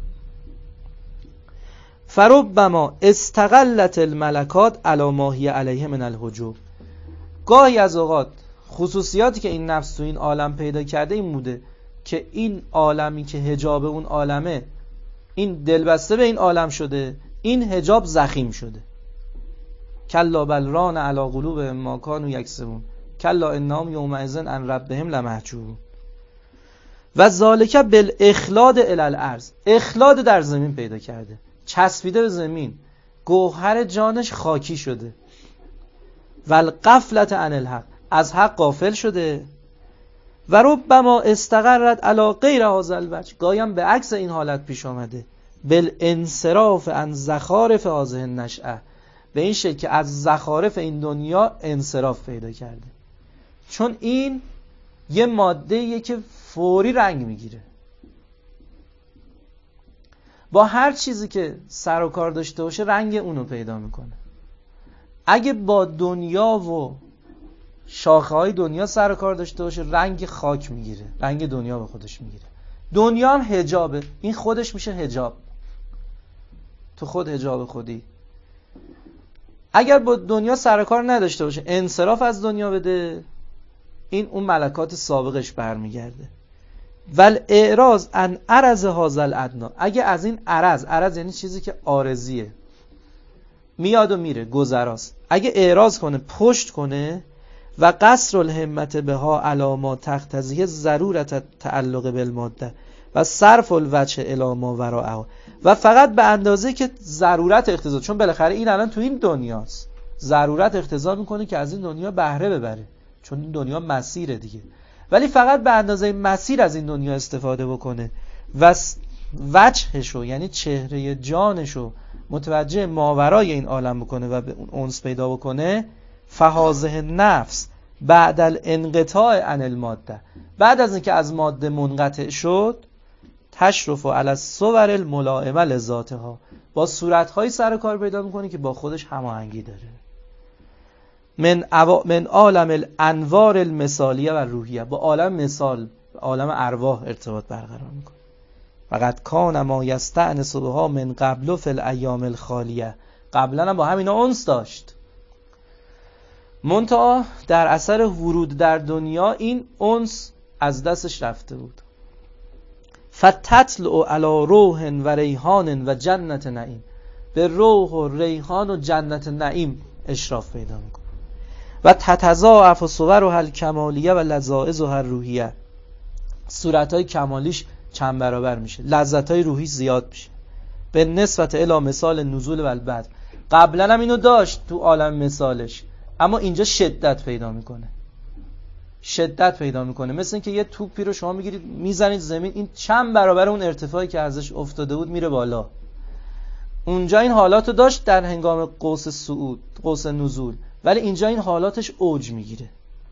فربما استقلت الملکات علی ما هی علیه من الحجوب. گاهی از اوقات خصوصیاتی که این نفس تو این عالم پیدا کرده این بوده که این عالمی که حجاب اون عالمه، این دلبسته به این عالم شده، این حجاب ضخیم شده. کلا بل ران علی قلوبهم ما کانوا یکسبون کلا انهم یومئذ عن ربهم لمحجوبون. و ذالک بالاخلاد الی الارض. اخلاد در زمین پیدا کرده، چسبیده به زمین، گوهر جانش خاکی شده. و الغفلة عن الحق. از حق غافل شده. و ربما استقرت علی غیر هذا الوجه. گاهی هم به عکس این حالت پیش آمده. بالانصراف عن زخارف هذه النشأه. به این شکل که از زخارف این دنیا انصراف پیدا کرده. چون این یه ماده‌ایه که فوری رنگ میگیره. با هر چیزی که سر و کار داشته باشه رنگ اونو پیدا میکنه. اگه با دنیا و شاخه‌های دنیا سر و کار داشته باشه رنگ خاک میگیره، رنگ دنیا به خودش میگیره. دنیا هم حجابه، این خودش میشه حجاب. تو خود حجاب خودی. اگر با دنیا سر و کار نداشته باشه، انصراف از دنیا بده، این اون ملکات سابقش برمیگرده. ول اعراض عن عرض هذا الادنی. اگه از این عرض، عرض یعنی چیزی که عارضیه، میاد و میره، گذراست، اگه اعراض کنه، پشت کنه، و قصر الهمت بها علی ما تقتضی ضرورت تعلق بالماده و صرف الوجه الی ما وراءه، و فقط به اندازه که ضرورت اقتضا، چون بالاخره این الان تو این دنیاست، ضرورت اقتضا میکنه که از این دنیا بهره ببره، چون این دنیا مسیره دیگه، ولی فقط به اندازه مسیر از این دنیا استفاده بکنه و وجهشو یعنی چهره جانشو متوجه ماورای این عالم بکنه و به اون انس پیدا بکنه. فهازه نفس بعد الانقطاع عن الماده. بعد از اینکه از ماده منقطع شد، تشرف علی الصور الملائمه لذاتها. با صورت‌های سر و کار پیدا میکنه که با خودش هماهنگی داره. من او... من عالم الانوار المثالیه و روحیه. با عالم مثال، عالم ارواح ارتباط برقرار میکنه. فقط کان ما یستأنس بها من قبل فی الایام الخالیه. قبلا هم با همینا انس داشت، منتها در اثر ورود در دنیا این انس از دستش رفته بود. فتطلع علی روح و ریحان و جنت نعیم. به روح و ریحان و جنت نعیم اشراف پیدا میکنه. و تتضاعف صورها الکمالیه و لذائذها الروحیه. صورتهای کمالیش چند برابر میشه، لذتهای روحی زیاد میشه. به نسبت الی مثال نزول و البدر. قبلا هم اینو داشت تو عالم مثالش، اما اینجا شدت پیدا میکنه، شدت پیدا میکنه. مثل اینکه یه توپی رو شما میگیرید میزنید زمین، این چند برابر اون ارتفاعی که ازش افتاده بود میره بالا. اونجا این حالاتو داشت در هنگام قوس صعود، قوس نزول، ولی اینجا این حالاتش اوج میگیره.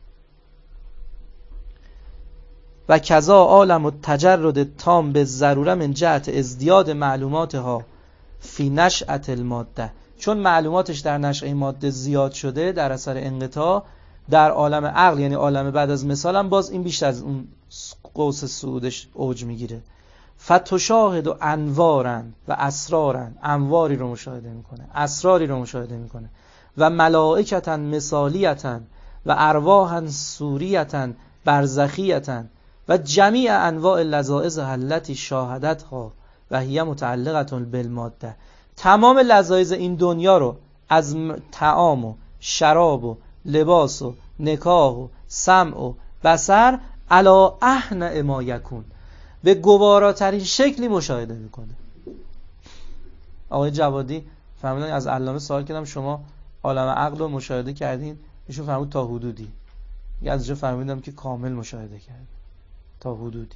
و کذا عالم التجرد تام به ضروره من جهت ازدیاد معلوماتها فی نشأة الماده. چون معلوماتش در نشأه ماده زیاد شده در اثر انقطاع، در عالم عقل یعنی عالم بعد از مثال هم باز این بیشتر از اون قوس صعودش اوج میگیره. فتشاهد و انوارن و اسرارن. انواری رو مشاهده میکنه، اسراری رو مشاهده میکنه. و ملائکتن مثالیتن و ارواحن سوریتن برزخیتن و جمیع انواع لذائذ التي شاهدتها و هی متعلقه بالماده. تمام لذایز این دنیا رو از طعام و شراب و لباس و نکاح و سمع و بصر علی احن ما یکون، به گواراترین شکلی مشاهده میکنه. آقای جوادی فهمیدن، از علامه سوال کردم شما عالم عقل رو مشاهده کردین؟ ایشون فهمید تا حدودی. یه از جا فهمیدم که کامل مشاهده کرد، تا حدودی.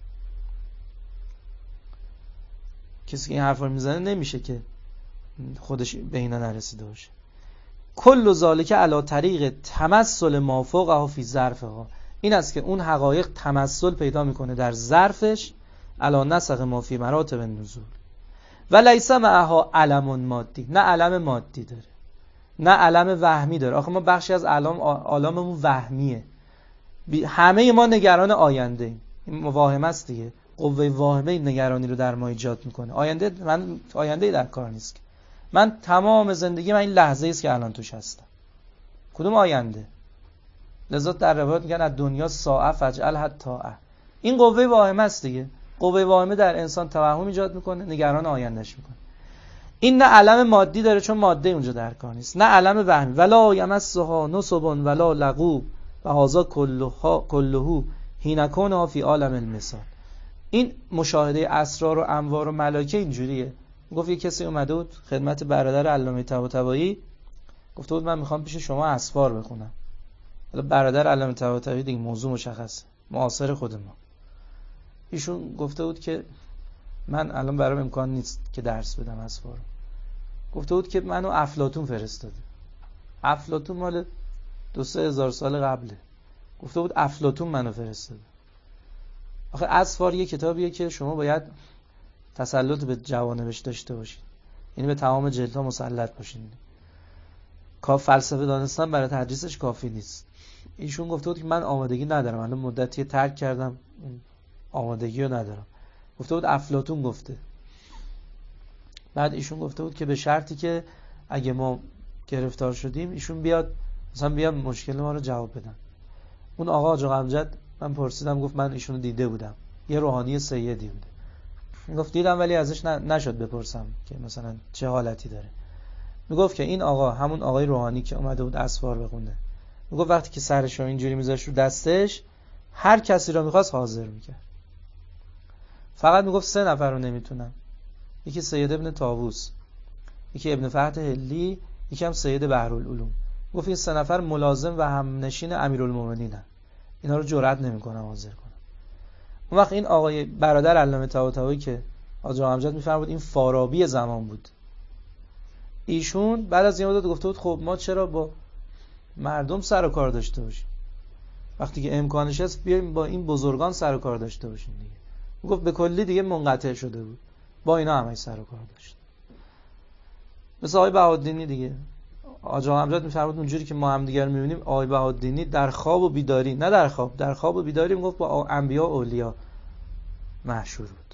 کسی که این حرفا رو میزنه نمیشه که خودش به اینا نرسیده باشه. کل ذالک علی طریق تمثل ما فوقه فی ظرفها. این است که اون حقایق تمثل پیدا میکنه در ظرفش، علی نسق ما فی مراتب النزول. و لیس معها علم مادی. نه علم مادی داره، نه علم وهمی داره. آخه ما بخشی از علام علاممون وهمیه. همه ما نگران آینده ایم. این مواهمه است دیگه. قوه واهمه این نگرانی رو در ما ایجاد میکنه. آینده من آینده در کار نیست. من تمام زندگی من این لحظه است که الان توش هستم. کدوم آینده؟ لذا در روایت میگن از دنیا ساعه فجعل حتی این قوه واهمه است دیگه. قوه واهمه در انسان توهم ایجاد میکنه، نگران آیندهش میکنه. این نه علم مادی داره چون ماده اونجا در کار نیست، نه علم وهمی. ولا یمسها نصب ولا لغوب و هذا کلها کلهو حین کونها فی عالم المثال. این مشاهده اسرار و انوار و ملائکه اینجوریه. گفت یه کسی اومده بود خدمت برادر علامه طباطبایی، گفته بود من میخوام پیش شما اسفار بخونم. حالا برادر علامه طباطبایی دیگه موضوع مشخصه، معاصر خود ما. ایشون گفته بود که من الان برام امکان نیست که درس بدم اسفار. گفته بود که منو افلاطون فرستاده. افلاطون مال دو سه هزار سال قبله. گفته بود افلاطون منو فرستاده. آخه اسفار یه کتابیه که شما باید تسلط به جوانبش داشته باشید، یعنی به تمام جلدها مسلط باشید. کاف فلسفه دانستن برای تدریسش کافی نیست. ایشون گفته بود که من آمادگی ندارم، الان مدتی ترک کردم، آمادگی رو ندارم. گفته بود افلاطون گفته. بعد ایشون گفته بود که به شرطی که اگه ما گرفتار شدیم ایشون بیاد مثلا بیاد مشکل ما رو جواب بدن. اون آقا آقا امجد من پرسیدم، گفت من ایشونو دیده بودم، یه روحانی سیدی بوده. میگفت دیدم ولی ازش نشد بپرسم که مثلا چه حالتی داره. میگفت که این آقا همون آقای روحانی که اومده بود اسفار بخونه، میگفت وقتی که سرش رو اینجوری میذاشت رو دستش هر کسی رو میخواست حاضر میکرد. فقط میگفت سه نفر رو نمیتونم، یکی سید ابن طاووس، یکی ابن فهد هلی، یکی هم سید بحرالعلوم. گفت این سه نفر ملازم و همنشین امیرالمومنینن، اینا رو جرئت نمیکنم حاضر کنم. اون وقت این آقای برادر علامه طباطبایی که آقا امجد میفرمود این فارابی زمان بود، ایشون بعد از این مدت گفته بود خب ما چرا با مردم سر و کار داشته باشیم، وقتی که امکانش هست بیایم با این بزرگان سر و کار داشته باشیم دیگه. گفت به کلی دیگه منقطع شده بود، با اینا همش سر و کار داشت. مثل آقای بهاءالدینی دیگه، آقا امجد میفرمود اونجوری که ما هم دیگه رو میبینیم آقای بهاءالدینی در خواب و بیداری، نه در خواب، در خواب و بیداری میگفت با انبیا و اولیا محشور بود.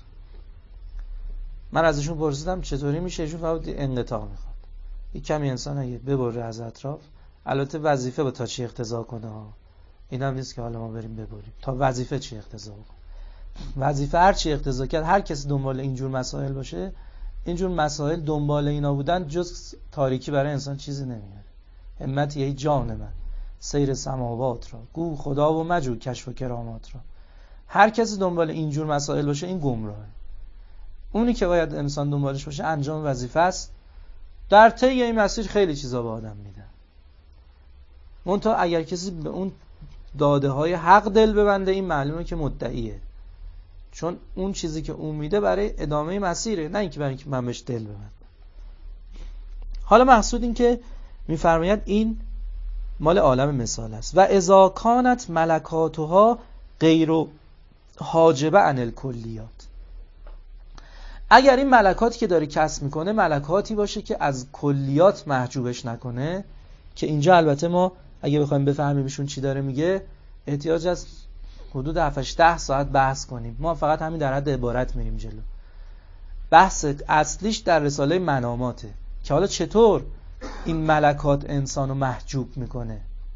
من ازشون پرسیدم چطوری میشه، ایشون فرمود انقطاع میخواد. یک کمی انسان اگه ببره از اطراف، البته وظیفه با تا چی اقتضا کنه ها، این هم نیست که حالا ما بریم ببریم تا وظیفه چی اقتضا کنه. وظیفه هر چی اقتضا کرد، هر کسی دنبال اینجور مسائل باشه، اینجور مسائل دنبال اینا بودن جز تاریکی برای انسان چیزی نمیاره. همت یه جان من سیر سماوات را، گو خدا و مجو کشف و کرامات را. هر کسی دنبال اینجور مسائل باشه این گمراهه. اونی که باید انسان دنبالش باشه انجام وظیفه است. در طی این مسیر خیلی چیزا به آدم میدن، منتها اگر کسی به اون داده های حق دل ببنده این معلومه که مدعیه، چون اون چیزی که اون میده برای ادامه مسیره، نه اینکه برای اینکه من بهش دل ببندم. حالا مقصود این که میفرماید این مال عالم مثال است. و اذا کانت ملکاتها غیر حاجبه عن الکلیات، اگر این ملکاتی که داره کسب میکنه ملکاتی باشه که از کلیات محجوبش نکنه، که اینجا البته ما اگه بخوایم بفهمیم ایشون چی داره میگه احتیاج از حدود هفت ده ساعت بحث کنیم. ما فقط همین در حد عبارت میریم جلو. بحث اصلیش در رساله مناماته که حالا چطور این ملکات انسانو محجوب میکنه.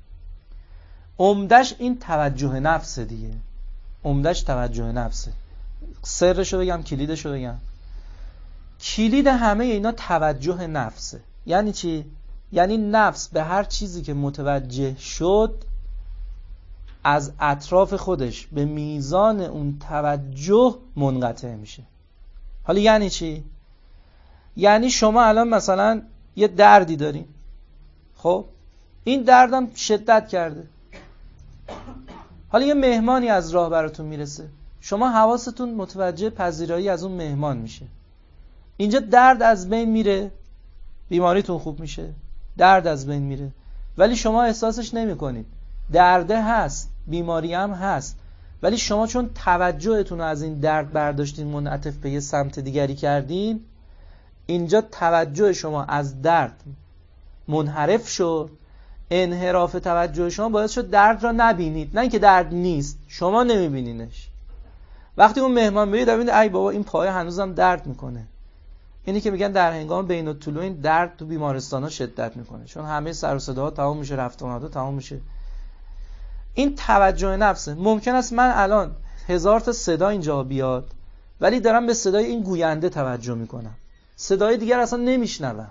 عمدش این توجه نفسه دیگه، عمدش توجه نفسه. سرشو بگم، کلیدشو بگم. کلید همه اینا توجه نفسه. یعنی چی؟ یعنی نفس به هر چیزی که متوجه شد از اطراف خودش به میزان اون توجه منقطع میشه. حالا یعنی چی؟ یعنی شما الان مثلا یه دردی دارین، خب این دردم شدت کرده، حالا یه مهمانی از راه براتون میرسه، شما حواستون متوجه پذیرایی از اون مهمان میشه. اینجا درد از بین میره، بیماریتون خوب میشه، درد از بین میره، ولی شما احساسش نمی کنید. درده هست، بیماری هم هست، ولی شما چون توجهتون رو از این درد برداشتین منعطف به یه سمت دیگری کردین، اینجا توجه شما از درد منحرف شد. انحراف توجه شما باعث شد درد را نبینید. نه اینکه درد نیست، شما نمیبینینش. وقتی اون مهمان برید ببینید ای بابا این پای هنوزم درد میکنه. اینی که میگن در هنگام بین الطلوع این درد تو بیمارستان‌ها شدت میکنه، چون همه سر و صداها تمام میشه، رفت و آمد تمام میشه. این توجه نفسه. ممکن است من الان هزار تا صدا اینجا بیاد ولی دارم به صدای این گوینده توجه میکنم، صدای دیگر اصلا نمیشنوم.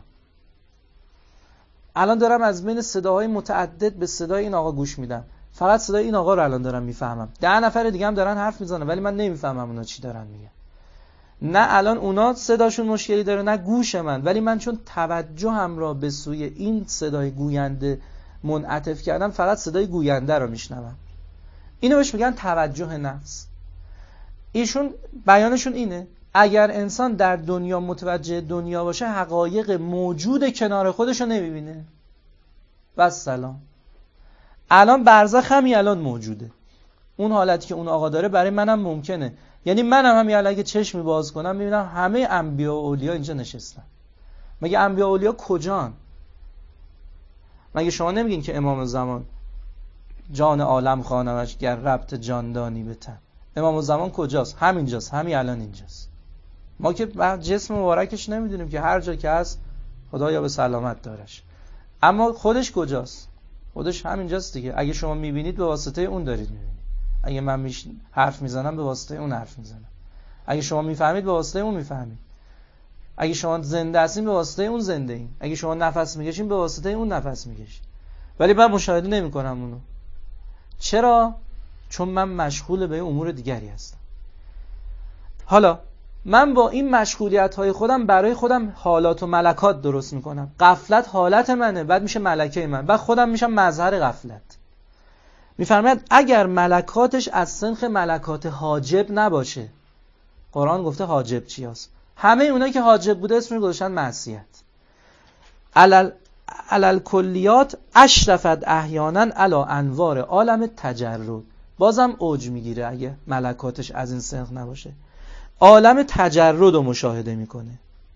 الان دارم از بین صداهای متعدد به صدای این آقا گوش میدم، فقط صدای این آقا رو الان دارم میفهمم. ده نفر دیگه هم دارن حرف میزنن ولی من نمیفهمم اونا چی دارن میگن. نه الان اونا صداشون مشکلی داره نه گوش من، ولی من چون توجهم را به سوی این صدای گوینده منعطف کردم فقط صدای گوینده رو میشنوم. اینو بهش میگن توجه نفس. ایشون بیانشون اینه اگر انسان در دنیا متوجه دنیا باشه حقایق موجود کنار خودش رو نمیبینه. و سلام. الان برزخ همین الان موجوده. اون حالتی که اون آقا داره برای منم ممکنه. یعنی منم همین الان اگه چشمی باز کنم میبینم همه انبیا و اولیا اینجا نشستن. مگه انبیا و اولیا کجان؟ مگه شما نمیگین که امام زمان جان عالم خانمش گر ربط جاندانی به تن؟ امام زمان کجاست؟ همینجاست، همین الان اینجاست. ما که جسم مبارکش نمیدونیم که هر جا که هست خدایا به سلامت دارش. اما خودش کجاست؟ خودش همینجاست دیگه. اگه شما میبینید به واسطه اون دارید میبینید. اگه من میش... حرف میزنم به واسطه اون حرف میزنم. اگه شما میفهمید به واسطه اون میفهمید. اگه شما زنده هستین به واسطه اون زنده این. اگه شما نفس میکشین به واسطه اون نفس میکشین. ولی من مشاهده نمیکنم اونو. چرا؟ چون من مشغول به امور دیگری هستم. حالا من با این مشغولیت های خودم برای خودم حالات و ملکات درست میکنم. غفلت حالت منه، بعد میشه ملکه من، بعد خودم میشم مظهر غفلت. میفرماید اگر ملکاتش از سنخ ملکات حاجب نباشه، قرآن گفته حاجب چی هست؟ همه اونایی که حاجب بوده اسمش گذاشتن معصیت. علل علل کلیات اشرفت احیانا علی انوار عالم تجرد. بازم اوج میگیره اگه ملکاتش از این سنخ نباشه. عالم تجرد رو مشاهده میکنه.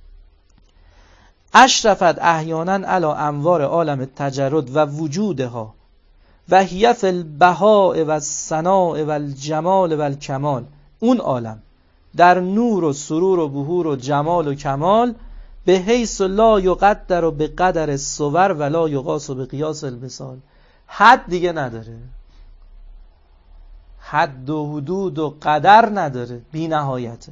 اشرفت احیانا علی انوار عالم تجرد و وجودها و هی فی البهاء و الثناء و الجمال و الکمال. اون عالم در نور و سرور و بهور و جمال و کمال به حیث لا یقدر و به قدر الصور و لا یقاس و به قیاس الوصال. حد دیگه نداره، حد و حدود و قدر نداره، بی نهایته.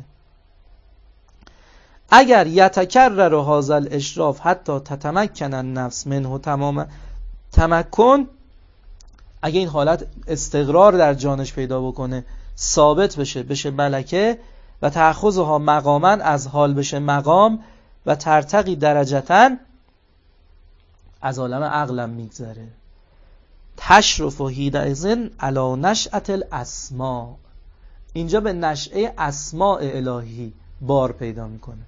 اگر یتکرر هذا الاشراف حتی تتمکن النفس منه تمام تمکن، اگه این حالت استقرار در جانش پیدا بکنه، ثابت بشه بشه ملکه و تأخذها مقاما از حال بشه مقام و ترتقی درجتن، از عالم عقلم میگذره. تشرف و هیدئذن علی نشأة الاسماء. اینجا به نشأه اسماء الهی بار پیدا میکنه.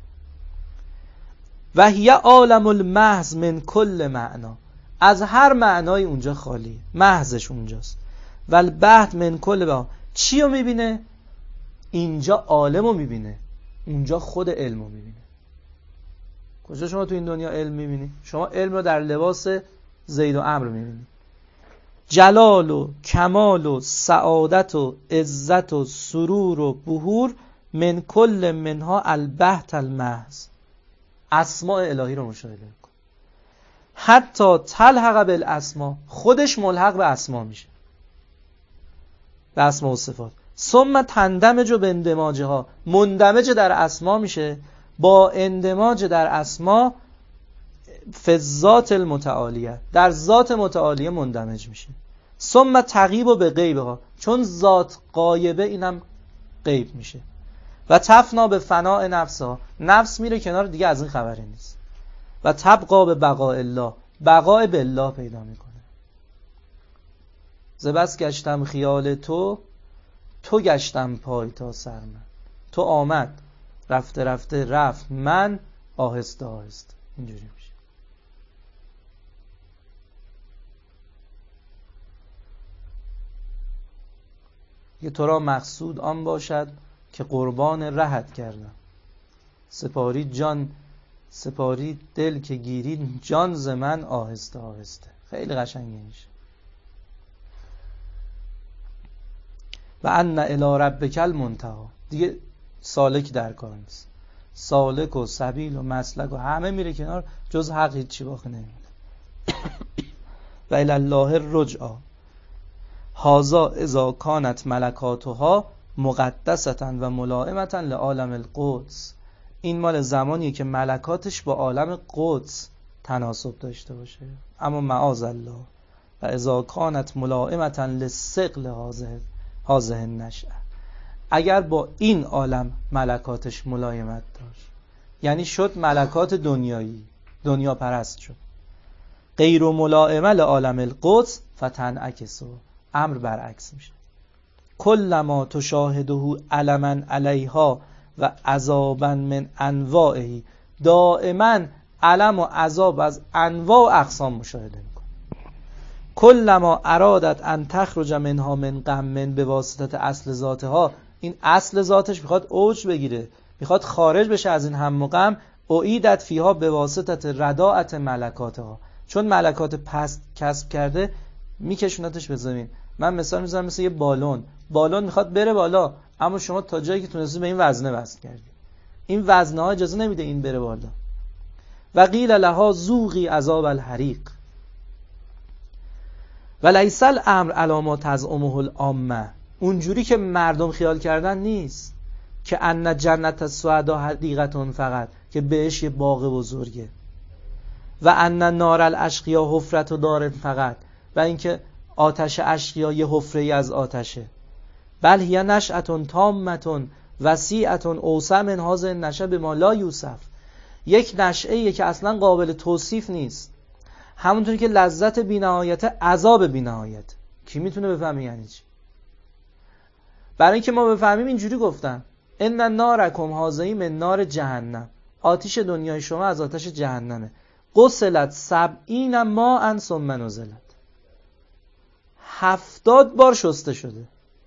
و هی عالم المحض من کل معنا. از هر معنای اونجا خالی، محضش اونجاست. و البحث من کل با. چی رو میبینه؟ اینجا عالم رو میبینه، اونجا خود علم رو میبینه. کجا شما تو این دنیا علم میبینی؟ شما علم رو در لباس زید و عمرو میبینی. جلال و کمال و سعادت و عزت و سرور و بهور من کل منها البحث المحض. اسماء الهی رو مشاهده کن. حتی تلحق بالاسماء، خودش ملحق به اسما میشه، به اسما و صفات. ثم تندمج به اندماجها، مندمج در اسما میشه با اندماج در اسما فی الذات المتعالیه، در ذات متعالیه مندمج میشه. ثم تغیب به غیبها، چون ذات غایبه اینم غیب میشه. و تفنا به فناء نفسها، نفس میره کنار دیگه، از این خبری نیست. و تبقا به بقاء الله، بقاء بالله پیدا میکنه. ز بس گشتم خیال تو، تو گشتم پای تا سر من. تو آمد رفته رفته رفت من، آهسته آهسته. اینجوری میشه. یه تو را مقصود آن باشد که قربان رهت کردم. سپاری جان سپاری دل که گیری جان ز من آهسته آهسته. خیلی قشنگه میشه. و ان الی ربک المنتهی. دیگه سالک در کار نیست. سالک و سبیل و مسلک و همه میره کنار، جز حق هیچی باقی نمیمونه. و الی الله الرجعی هذا اذا کانت ملکاتها مقدسة و ملائمة لعالم القدس. این مال زمانیه که ملکاتش با عالم قدس تناسب داشته باشه. اما معاذ الله و اذا کانت ملائمة للثقل هذه هذه النشأه، اگر با این عالم ملکاتش ملایمت داشت، یعنی شد ملکات دنیایی، دنیا پرست شد، غیر ملائمه لعالم القدس فتنعکس، امر برعکس میشه. کلما تشاهده علما علیها و عذابا من انواعه، دائما علم و عذاب از انواع و اقسام مشاهده میکنه. کلما ارادت ان تخرج منها من غم به واسطه اصل ذاتها، این اصل ذاتش میخواد اوج بگیره، میخواد خارج بشه از این هم و غم، اعیدت فیها به واسطه رداعت ملکاتها، چون ملکات پست کسب کرده میکشونتش به زمین. من مثال میزنم مثل یه بالون، بالون میخواد بره بالا، اما شما تا جایی که تونستی به این وزنه وصل کردی، این وزنه ها اجازه نمیده این بره بالا. و قیل لها ذوقی عذاب الحریق و لیس الامر علی ما تزعمه العامه، اونجوری که مردم خیال کردن نیست که ان جنت السعدا حدیقتون، فقط که بهش یه باغ بزرگه، و ان نار الاشقیا حفرت و دار، فقط و اینکه آتش اشقیا یه حفره ای از آتشه. بل هی نشأتون تامتون وسیعتون اوسع من هذه النشأ بما لا یوصف، یک نشأه‌ایه که اصلا قابل توصیف نیست. همونطوری که لذت بی‌نهایت، عذاب بی‌نهایت. کی میتونه بفهمه یعنی چی؟ برای اینکه ما بفهمیم اینجوری گفتن ان نارکم هذه من نار جهنم، آتش دنیای شما از آتش جهنمه. غسلت سبعین ماء ثم نزلت، هفتاد بار شسته شده.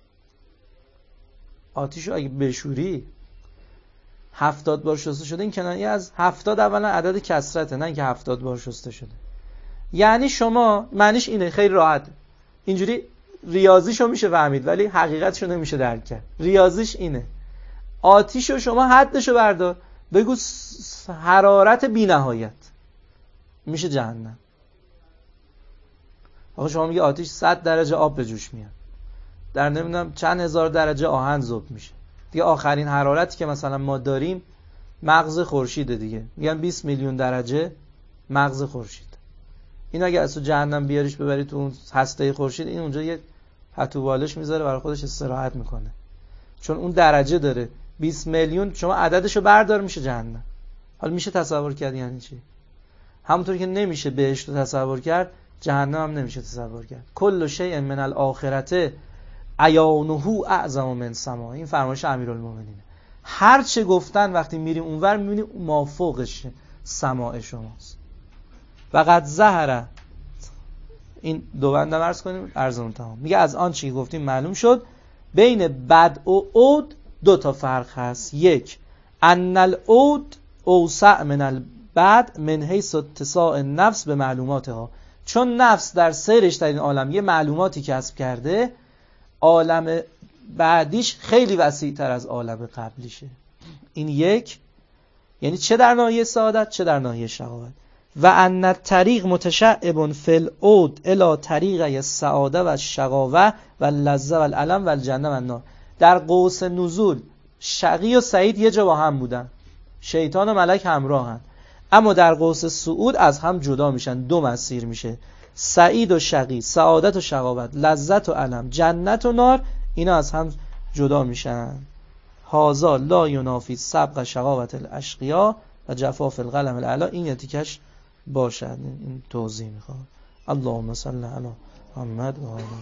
آتیشو اگه بشوری هفتاد بار شسته شده، این کنایه از هفتاد اولا عدد کسرته، نه اینکه هفتاد بار شسته شده. یعنی شما معنیش اینه، خیلی راحت اینجوری ریاضیشو میشه فهمید، ولی حقیقتشو نمیشه درک کرد. ریاضیش اینه، آتیشو شما حدشو بردار، بگو حرارت بی نهایت، میشه جهنم. آخه شما میگه آتیش صد درجه آب به جوش میاد، در نمیدونم چند هزار درجه آهن ذوب میشه دیگه. آخرین حرارتی که مثلا ما داریم مغز خورشید دیگه، میگن بیست میلیون درجه مغز خورشید. این اگه از تو جهنم بیاریش ببری تو اون هسته خورشید، این اونجا یه پتو بالش میذاره برای خودش استراحت میکنه، چون اون درجه داره. بیست میلیون شما عددشو بردار میشه جهنم. حالا میشه تصور کرد یعنی چی؟ همونطور که نمیشه بهشت رو تصور کرد، جهنم هم نمیشه تصور کرد. کل شیء من الاخرته عیانه اعظم من سما، این فرمایش امیرالمومنینه. هر چه گفتن وقتی میریم اونور میبینی مافوقش سماع شماست. و قد ظهر، این دو بندم عرض کنیم عرضمون تمام. میگه از آن چی گفتیم معلوم شد بین بد و عود دو تا فرق هست. یک، ان العود اوسع من البد من حیث اتساع النفس به معلوماتها، چون نفس در سیرش در این عالم یه معلوماتی کسب کرده، عالم بعدیش خیلی وسیع تر از عالم قبلیشه. این یک، یعنی چه در ناحیه سعادت چه در ناحیه شقاوت. و ان الطریق متشعب فی العود الی طریق السعاده و الشقاوه و اللذه و الالم و الجنه و النار. در قوس نزول شقی و سعید یه جا با هم بودن، شیطان و ملک همراهن، اما در قوس صعود از هم جدا میشن، دو مسیر میشه، سعید و شقی، سعادت و شقاوت، لذت و الم، جنت و نار، اینا از هم جدا میشن. هازا لا ینافی سبق شقاوت الاشقیا و جفاف القلم الاعلا. این یتیکش باشد، این توضیح میخواد. اللهم صل علی محمد و آله.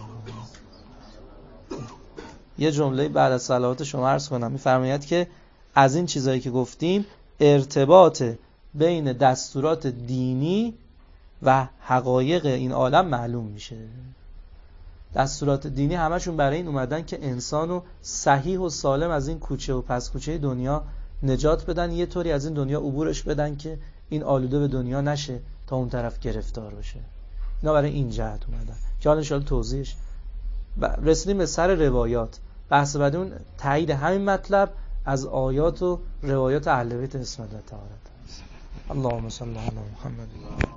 یه جمله بعد از صلوات شما عرض کنم، میفرماید که از این چیزایی که گفتیم ارتباط بین دستورات دینی و حقایق این عالم معلوم میشه. دستورات دینی همشون برای این اومدن که انسانو صحیح و سالم از این کوچه و پس کوچه دنیا نجات بدن، یه طوری از این دنیا عبورش بدن که این آلوده به دنیا نشه تا اون طرف گرفتار بشه. اینا برای این جهت اومدن که حالا ان شاءالله توضیحش رسیدیم به سر روایات. بحث بعد اون تایید همین مطلب از آیات و روایات اهل بیت اسم الله تعالی. اللهم صل علی محمد.